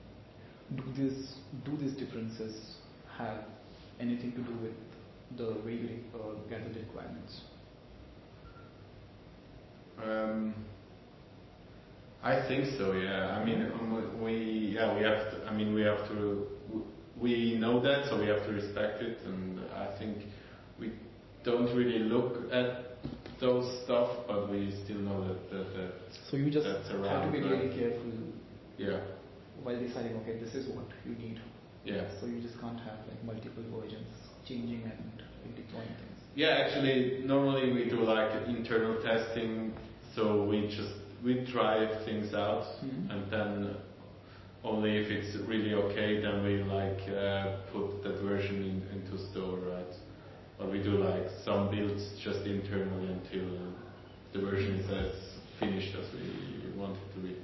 Do these differences have anything to do with the way you gather the requirements? I think so. Yeah. I mean, we know that, so we have to respect it, and I think we don't really look at those stuff, but we still know that. So you just have to be really careful. Yeah. While deciding, okay, this is what you need. Yeah. So you just can't have like multiple versions changing and deploying things. Yeah, actually, normally we do like internal testing, so we try things out, and then only if it's really okay, then we put that version into store, right? But we do like some builds just internally until the version is as finished as we want it to be.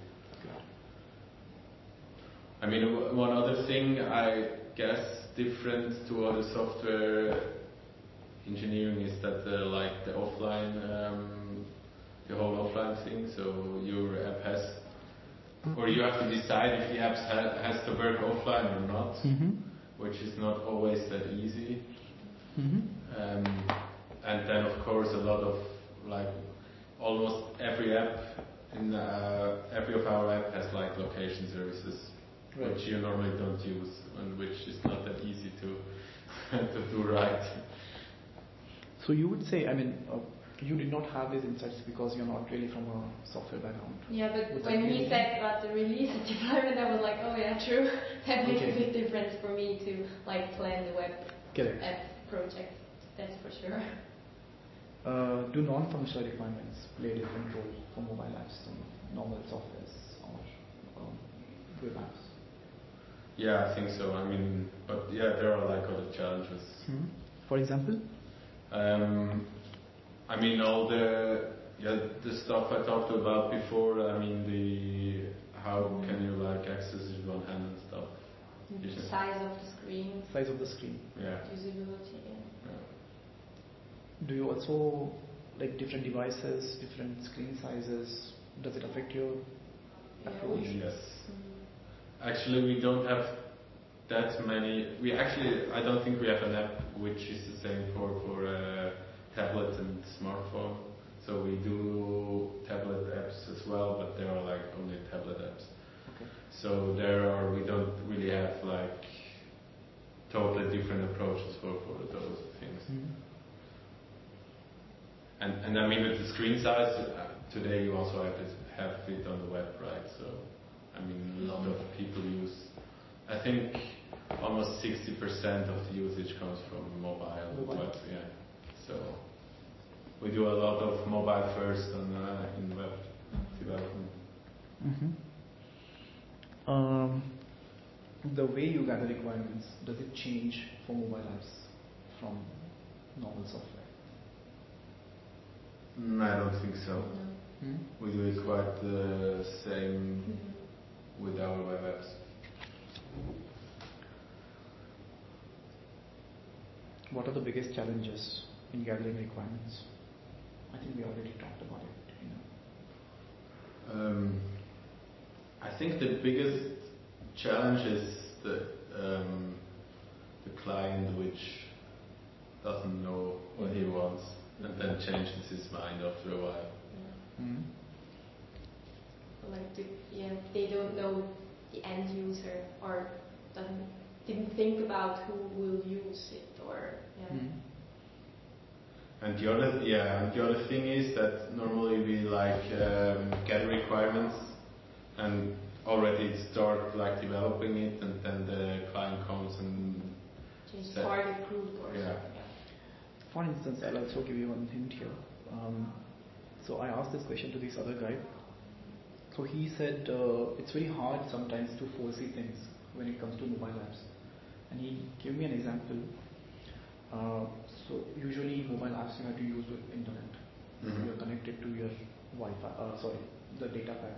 I mean, one other thing, I guess, different to other software engineering is that the offline, the whole offline thing. So your app has, or you have to decide if the app has to work offline or not, which is not always that easy. And then, of course, a lot of almost every app in every of our app has location services. Right. Which you normally don't use, and which is not that easy to do right. So you would say, I mean, you did not have these insights because you're not really from a software background. Yeah, but when he said about the release and deployment, I was like, oh yeah, true. That makes a big difference for me to plan the web app project. That's for sure. Do non-functional requirements play a different role for mobile apps than normal softwares or web apps? Yeah, I think so. I mean, but yeah, there are other challenges. For example? I mean, all the stuff I talked about before. I mean, how can you access it with one hand and stuff? The size of the screen. Size of the screen. Yeah. Usability. Yeah. Do you also different devices, different screen sizes? Does it affect your approach? Yes. Actually, we don't have that many. I don't think we have an app which is the same for tablet and smartphone. So we do tablet apps as well, but they are only tablet apps. Okay. So we don't really have totally different approaches for those things. And I mean, with the screen size, today you also have it on the web, right? So I mean, a lot of people use, I think almost 60% of the usage comes from mobile. Web, yeah. So we do a lot of mobile first in web development. The way you gather requirements, does it change for mobile apps from normal software? I don't think so. No. We do it quite the same with our web apps. What are the biggest challenges in gathering requirements? I think we already talked about it. I think the biggest challenge is the client which doesn't know what he wants and then changes his mind after a while. They don't know the end user or didn't think about who will use it or And the other thing is that normally we get requirements and already start developing it, and then the client comes and change target group or something. For instance, I'll also give you one hint here. So I asked this question to this other guy. So he said it's very hard sometimes to foresee things when it comes to mobile apps. And he gave me an example. So usually mobile apps you have to use with internet. So you're connected to your Wi-Fi, the data pack.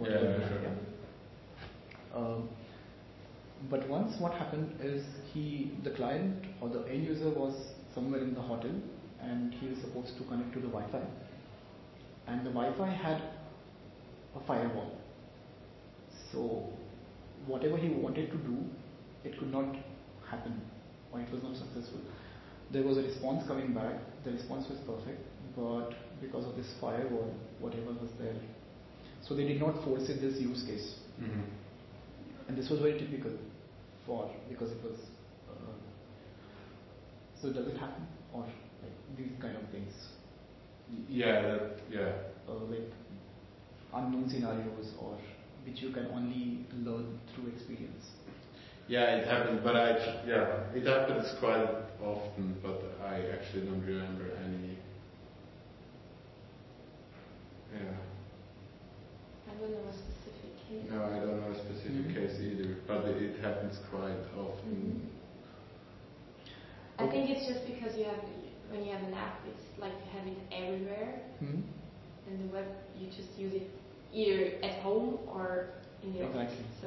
But once what happened is the client or the end user was somewhere in the hotel and he was supposed to connect to the Wi-Fi. And the Wi-Fi had a firewall. So whatever he wanted to do, it could not happen, or it was not successful. There was a response coming back, the response was perfect, but because of this firewall, whatever was there. So they did not foresee this use case. And this was very typical because it was. So does it happen, or these kind of things? Like unknown scenarios, or which you can only learn through experience. Yeah, it happens, but it happens quite often, but I actually don't remember any. I don't know a specific case. No, I don't know a specific case either, but it happens quite often. I think it's just because when you have an app, it's like you have it everywhere. And the web, you just use it either at home or in the office. So,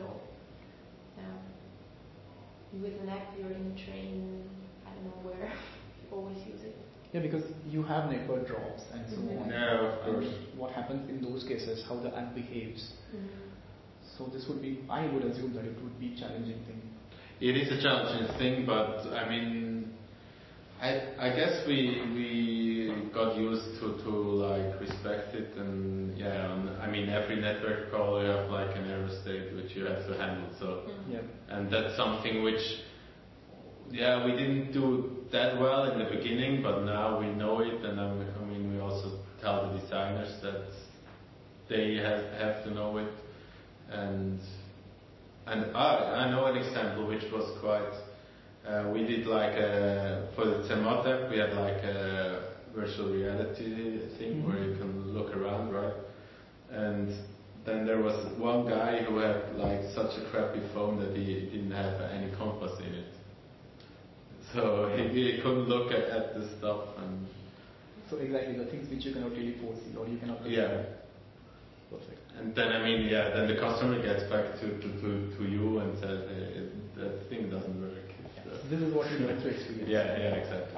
with an app, you're in a train, I don't know where, you always use it. Yeah, because you have network drops and so on. Yeah, of course. And what happens in those cases, how the app behaves. So this would be, I would assume that it would be a challenging thing. It is a challenging thing, but I mean, I guess we got used to respect it, and I mean every network call you have an error state which you have to handle. So and that's something which we didn't do that well in the beginning, but now we know it, and I mean we also tell the designers that they have to know it, and I know an example which was quite. We did for the Zermatt app, we had a virtual reality thing where you can look around, right? And then there was one guy who had such a crappy phone that he didn't have any compass in it. So he couldn't look at the stuff. And so exactly, the things which you cannot really foresee or you cannot Perfect. And then then the customer gets back to you and says, that thing doesn't work. This is what you learn through experience. Yeah, exactly.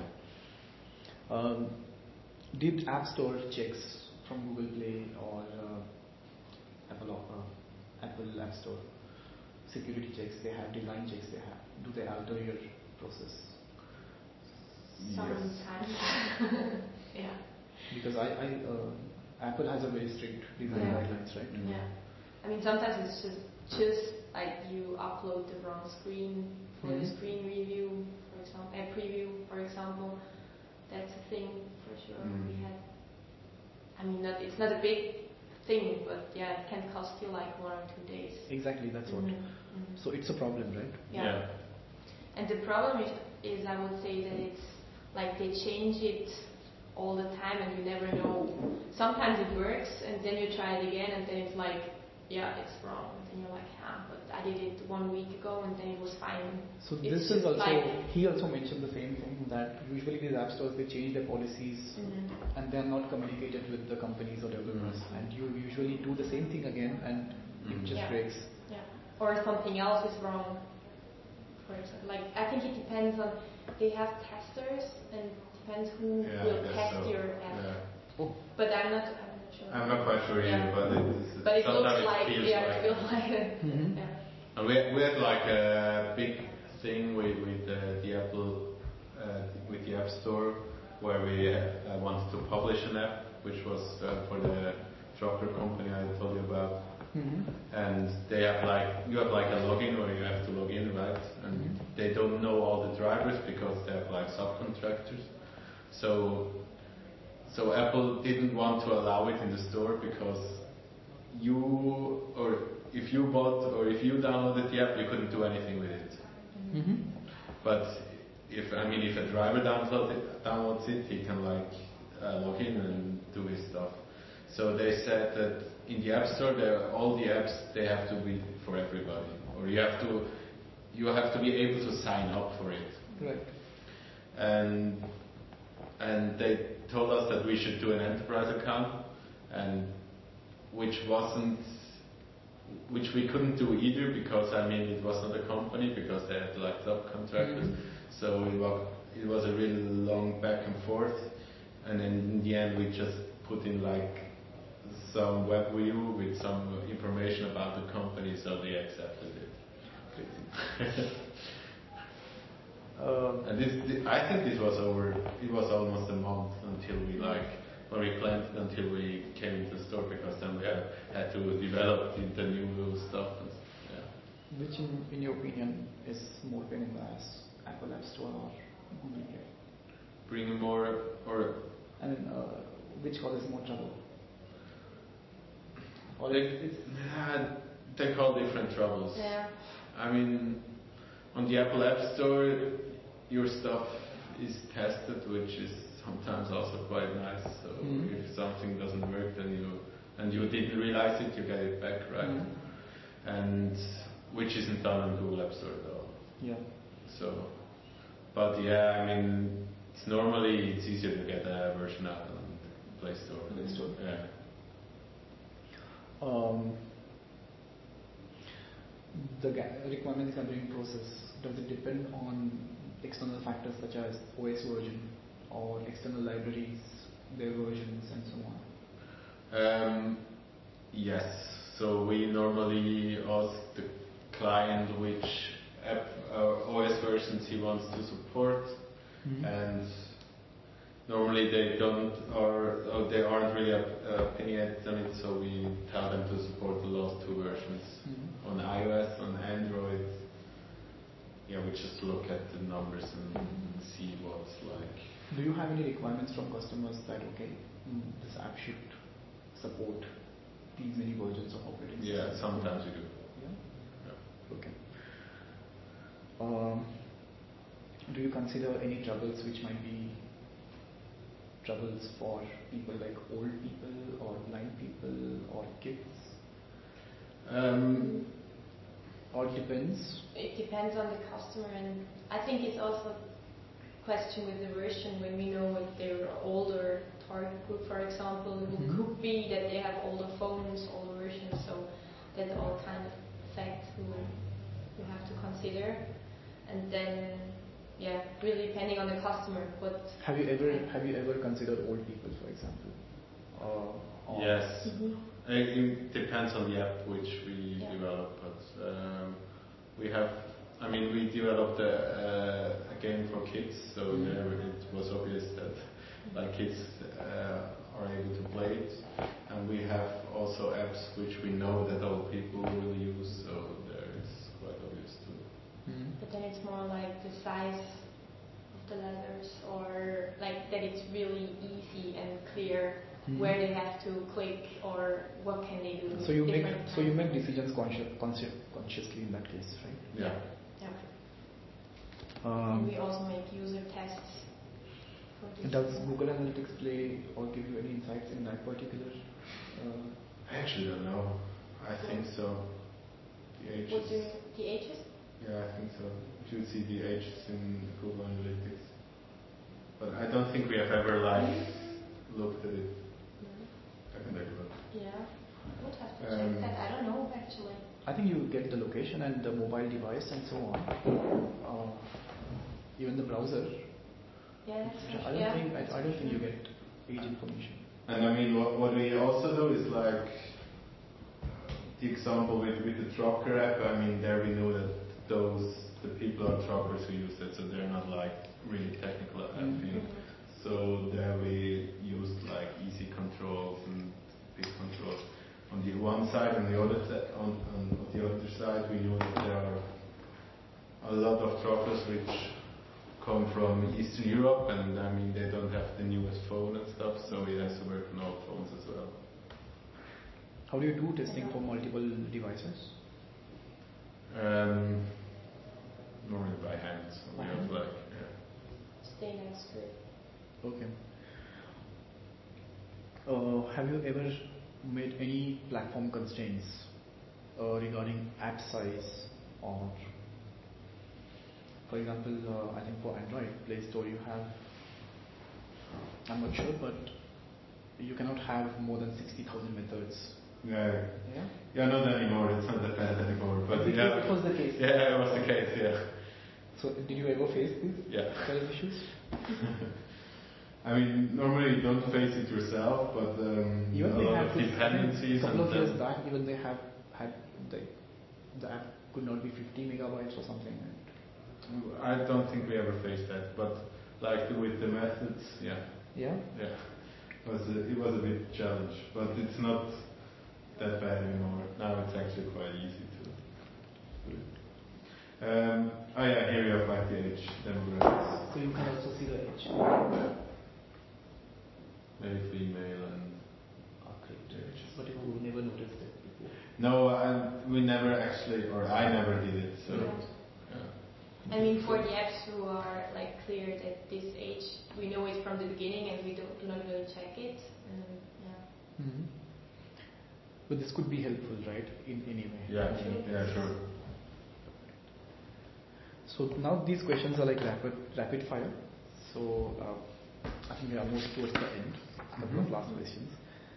Did App Store checks from Google Play or Apple App Store, security checks they have, design checks they have, do they alter your process? Sometimes. Yeah. Because Apple has a very strict design guidelines, right? Yeah. I mean, sometimes it's just you upload the wrong screen for the screen review, for example, a preview, for example. That's a thing for sure. We had. I mean, it's not a big thing, but it can cost you 1 or 2 days. Exactly, that's what. So it's a problem, right? Yeah. And the problem is I would say that it's they change it all the time, and you never know. Sometimes it works, and then you try it again, and then it's it's wrong. And you're but I did it 1 week ago, and then it was fine. So this is also, he also mentioned the same thing, that usually these app stores, they change their policies, and they are not communicated with the companies or developers, and you usually do the same thing again, and it just breaks. Yeah. Or something else is wrong. For example, I think it depends on, they have testers, and it depends who will test your app. Yeah. Oh. But I'm not sure. I'm not quite sure either, but it looks like it feels like it. And we had a big thing with the Apple with the App Store, where we wanted to publish an app, which was for the trucker company I told you about. And they have you have a login where you have to log in, right? And they don't know all the drivers because they have subcontractors. So So Apple didn't want to allow it in the store because if you bought or if you downloaded the app, you couldn't do anything with it. Mm-hmm. But if a driver downloads it, he can log in and do his stuff. So they said that in the App Store, all the apps they have to be for everybody, or you have to be able to sign up for it. Right. And they told us that we should do an enterprise account, and which we couldn't do either because it was not a company because they had subcontractors. Mm-hmm. So it was a really long back and forth, and then in the end we just put in some web view with some information about the company, so they accepted it. And I think this was over. It was almost a month until we planned it until we came into the store, because then we had to develop the new stuff. And, Which, in your opinion, is more pain in the ass, Apple App Store or Google Play? Bring more, or which causes more trouble? Or they call different troubles. Yeah. On the Apple App Store, your stuff is tested, which is sometimes also quite nice. So if something doesn't work, then you didn't realize it, you get it back, right? Mm-hmm. And which isn't done on Google App Store at all. Yeah. So, but it's normally easier to get a version out on Play Store. Play Store. Yeah. The requirement gathering process, does it depend on external factors such as OS version or external libraries, their versions, and so on? Yes. So we normally ask the client which OS versions he wants to support, and normally they don't, or they aren't really opinionated on it. So we tell them to support the last two versions on iOS, on Android. Yeah, we just look at the numbers and see what's like. Do you have any requirements from customers that this app should support these many versions of operating system? Yeah, sometimes we do. Yeah. Okay. Do you consider any troubles which might be troubles for people like old people or blind people or kids? Or it depends? It depends on the customer, and I think it's also a question with the version when we know if they're older target group, for example. It could be that they have older phones, older versions, so that all kind of affect who you have to consider. And then, really depending on the customer. But have you ever considered old people, for example? Yes. It depends on the app which we develop, but we developed a game for kids, so there it was obvious that kids are able to play it, and we have also apps which we know that old people will use, so there it's quite obvious too. But then it's more like the size of the letters, or like that it's really easy and clear where they have to click or what can they do. So you make decisions consciously in that case, right? Yeah. And we also make user tests. Does Google Analytics play or give you any insights in that particular? I actually don't know. I think so. The ages. The ages? Yeah, I think so. You should see the ages in Google Analytics. But I don't think we have ever looked at it. I can take a look. Yeah, I would have to check that. I don't know actually. I think you get the location and the mobile device and so on. Even the browser. Yeah, that's I don't think you get age information. And what we also do is the example with the Trucker app. There we know that the people are truckers who use it, so they're not really technical app. So there we used easy controls and big controls on the one side, and the other on the other side we knew that there are a lot of truckers which come from Eastern Europe, and I mean they don't have the newest phone and stuff, so he has to work on old phones as well. How do you do testing for multiple devices? Normally by hand. So we have like Stay next to it. Okay. Have you ever made any platform constraints regarding app size, or, for example, I think for Android Play Store you have, I'm not sure, but you cannot have more than 60,000 methods. Yeah, not anymore. It's not that bad anymore. But it was the case. Yeah, it was the case. Yeah. So did you ever face these kind of issues? I mean, normally you don't face it yourself, but even a lot of dependencies. A couple of years back, even they have had the app could not be 50 megabytes or something. I don't think we ever faced that, but like with the methods, yeah. It was a bit challenge, but it's not that bad anymore. Now it's actually quite easy to do it. Here you have like the age demographics. So you can also see the age. Maybe female and age. But you never noticed it before? No, we never actually, or I never did it. So. Yeah. I mean, for the apps who are like cleared at this age, we know it from the beginning, and we do not really check it. Mm-hmm. But this could be helpful, right? In any way. Yeah, sure. So now these questions are like rapid fire. So I think we are almost towards the end. A couple of last questions.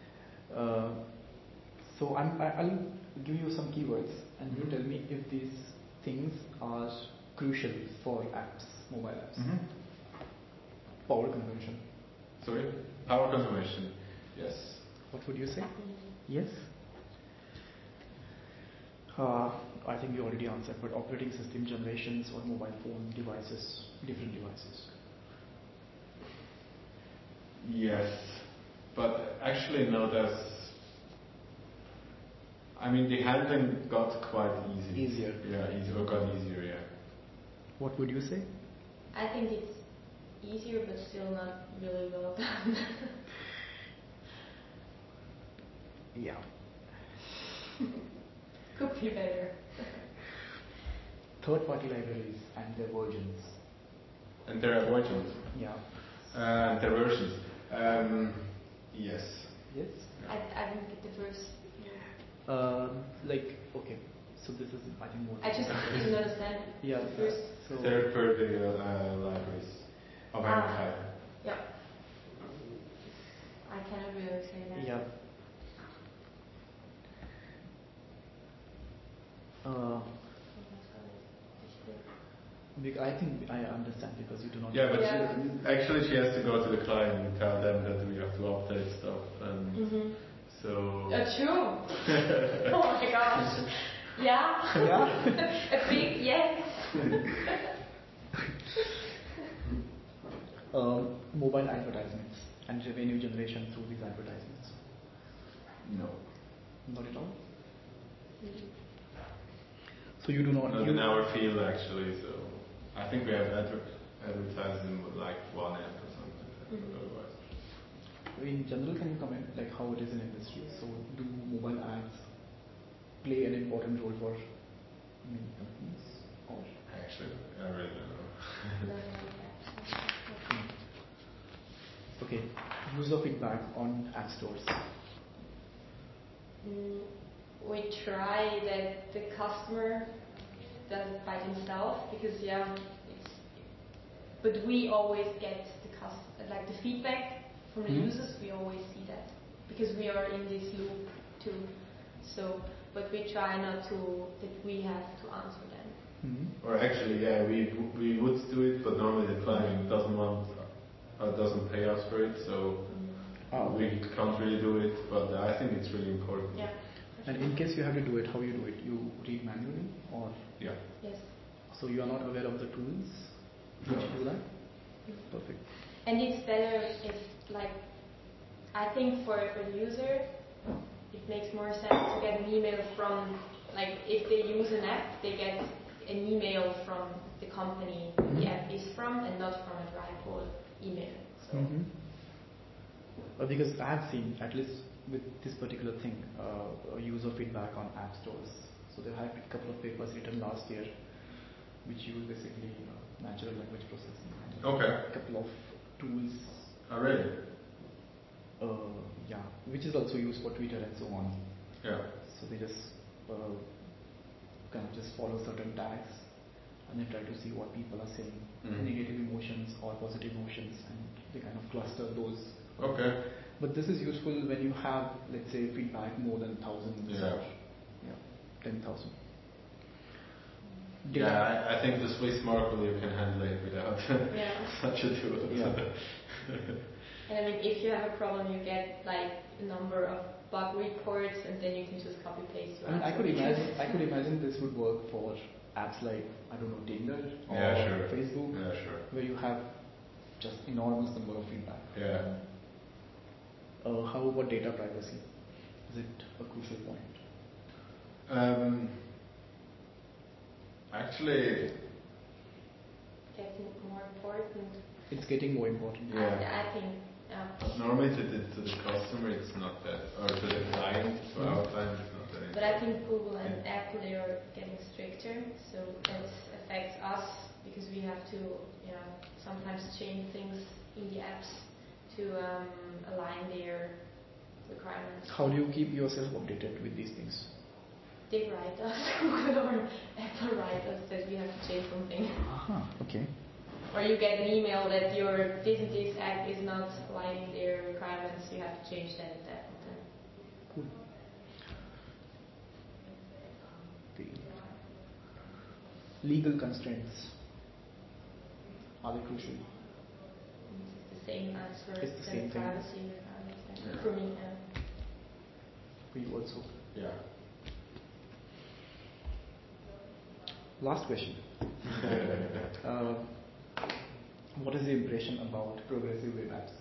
So I'll give you some keywords, and you tell me if these things are crucial for apps, mobile apps. Power consumption. Sorry? Power consumption. Yes. What would you say? Yes. I think you already answered, but operating system generations or mobile phone devices, different devices. Yes, but actually no, the handling got quite easy. Easier. Yeah, got easier, yeah. What would you say? I think it's easier, but still not really well done. Yeah. Could be better. Third-party libraries and their versions. And their versions? Yeah. Their versions. Yes. Yes? I didn't get the first. Okay. So this is, I think, more. I just didn't understand. Yeah. First. So third-party libraries of any type. Yeah. I cannot really say that. Yeah. I think I understand because you do not. Yeah, but actually she has to go to the client and tell them that we have to update stuff, and so. True. Oh my gosh. Yeah. Yeah. A big yes. Mobile advertisements and revenue generation through these advertisements. No. Not at all. So you do not. Not in our field actually. So I think we have advertised in like one app or something like that. But otherwise. In general, can you comment like how it is in industry? So do mobile ads play an important role for many companies? Or actually, I really don't know. Okay, user feedback on app stores. We try that the customer does it by himself because but we always get the feedback from the users. We always see that because we are in this loop too. So, but we try not to that we have to answer them. Or actually, we would do it, but normally the client doesn't pay us for it, so we can't really do it. But I think it's really important. Yeah. And in case you have to do it, how you do it? You read manually or? Yeah. Yes. So you are not aware of the tools which do that? Perfect. And it's better if I think for the user, it makes more sense to get an email from, if they use an app, they get an email from the company the app is is from and not from a dry poll email. So. Because I have seen, at least with this particular thing, user feedback on app stores. So there have been a couple of papers written last year which use basically natural language processing. Okay. A couple of tools. Oh, really? Yeah, which is also used for Twitter and so on. Yeah. So they just kind of just follow certain tags and they try to see what people are saying, negative emotions or positive emotions, and they kind of cluster those. Okay. But this is useful when you have, let's say, feedback more than thousands or 10,000. Yeah, I think the Swiss market you can handle it without such a tool. Yeah. And I mean, if you have a problem, you get like a number of bug reports, and then you can just copy paste. I mean, I could imagine this would work for apps like, I don't know, Tinder or Facebook, where you have just enormous number of feedback. Yeah. How about data privacy? Is it a crucial point? Actually, getting more important. It's getting more important. Yeah. I think. Normally to the customer it's not that, or to the client, to our client it's not that. But I think Google and Apple, they are getting stricter, so that affects us because we have to, sometimes change things in the apps to align their requirements. How do you keep yourself updated with these things? They write us, Google or Apple write us that we have to change something. Okay. Or you get an email that your this act is not aligning their requirements, you have to change that and that. Cool. The legal constraints, are they crucial? It's the same answer it's the same thing. Privacy requirements. For me, For you also? Yeah. Last question. What is the impression about progressive web apps?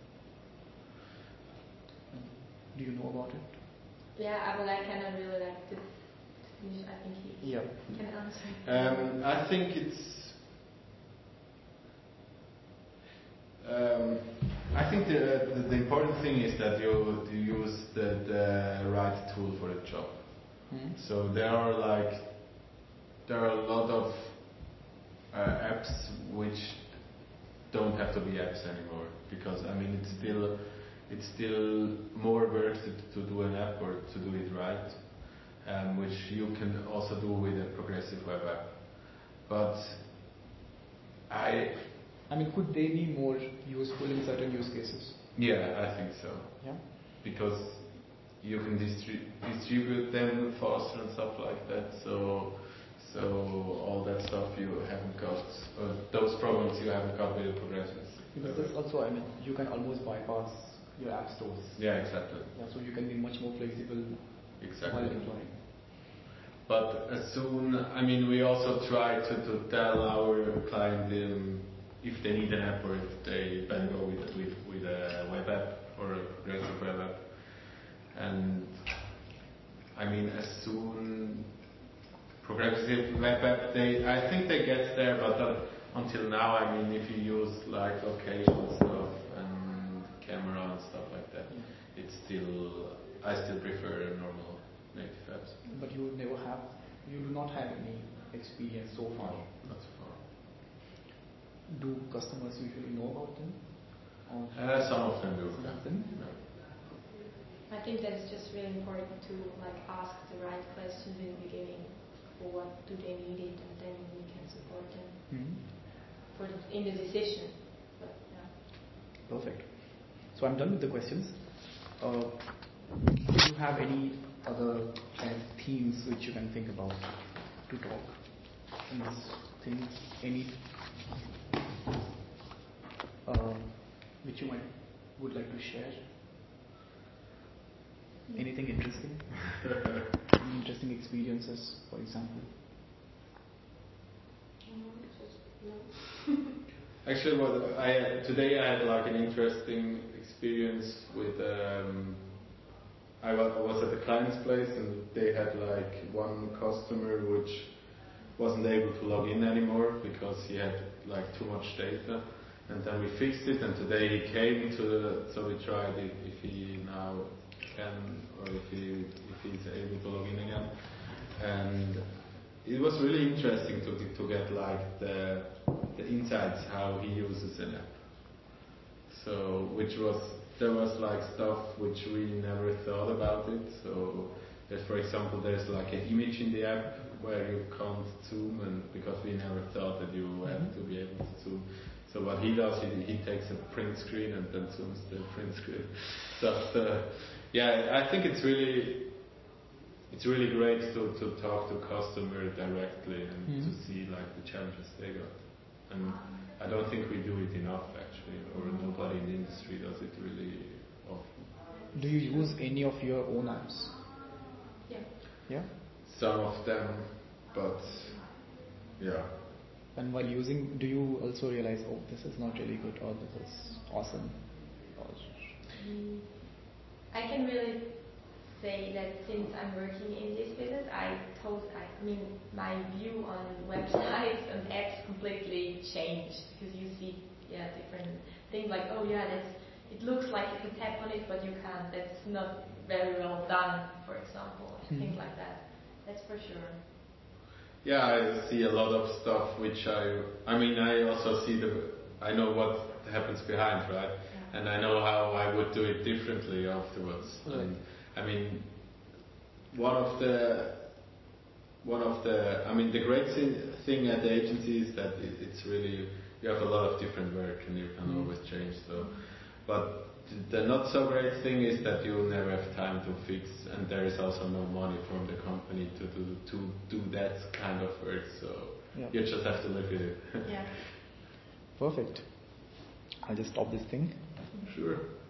Do you know about it? Yeah, but I cannot really like to finish. I think he can answer. I think it's. I think the important thing is that you use the right tool for the job. So there are a lot of apps which don't have to be apps anymore, because I mean it's still more work to do an app or to do it right, which you can also do with a progressive web app. But I mean, could they be more useful in certain use cases? Yeah, I think so. Yeah. Because you can distribute them faster and stuff like that. So all that stuff you haven't got, those problems you haven't got with the progressives. Because that's also, I mean, you can almost bypass your app stores. Yeah, exactly. Yeah, so you can be much more flexible while deploying. But as soon, I mean, we also try to tell our client if they need an app or if they better go with a web app or a progressive web app. And I mean, as soon progressive web app, I think they get there, but until now, I mean, if you use like location stuff and camera and stuff like that, I still prefer normal native apps. But you do not have any experience so far. Not so far. Do customers usually know about them? Some of them do. Some of them? Yeah. I think that it's just really important to ask the right questions in the beginning. For what do they need it, and then we can support them in the decision. But, yeah. Perfect. So I'm done with the questions. Do you have any other kind of themes which you can think about to talk in this thing? Any which you would like to share? Anything interesting? Any interesting experiences, for example? Actually, today I had like an interesting experience with. I was at the client's place and they had like one customer which wasn't able to log in anymore because he had like too much data, and then we fixed it. And today he came so we tried if he now can, or if he's able to log in again. And it was really interesting to get like the insights how he uses an app. So there was like stuff which we never thought about it. So for example, there's like an image in the app where you can't zoom, and because we never thought that you had to be able to zoom. So what he does, he takes a print screen and then zooms the print screen. So I think it's really great to talk to customer directly and to see like the challenges they got. And I don't think we do it enough actually, or nobody in the industry does it really often. Do you use any of your own apps? Yeah. Yeah? Some of them, but yeah. And while using, do you also realize, oh, this is not really good, or this is awesome? I can really say that since I'm working in this business, my view on websites and apps completely changed, because you see different things like, it looks like you can tap on it, but you can't. That's not very well done, for example, things like that. That's for sure. Yeah, I see a lot of stuff which I also see I know what happens behind, right? Yeah. And I know how I would do it differently afterwards. Right. And I mean, the great thing at the agency is that it's really, you have a lot of different work and you can always change. So, but the not so great thing is that you never have time to fix, and there is also no money from the company to do that kind of work. So you just have to live with it. Yeah. Perfect. I'll just stop this thing. Sure.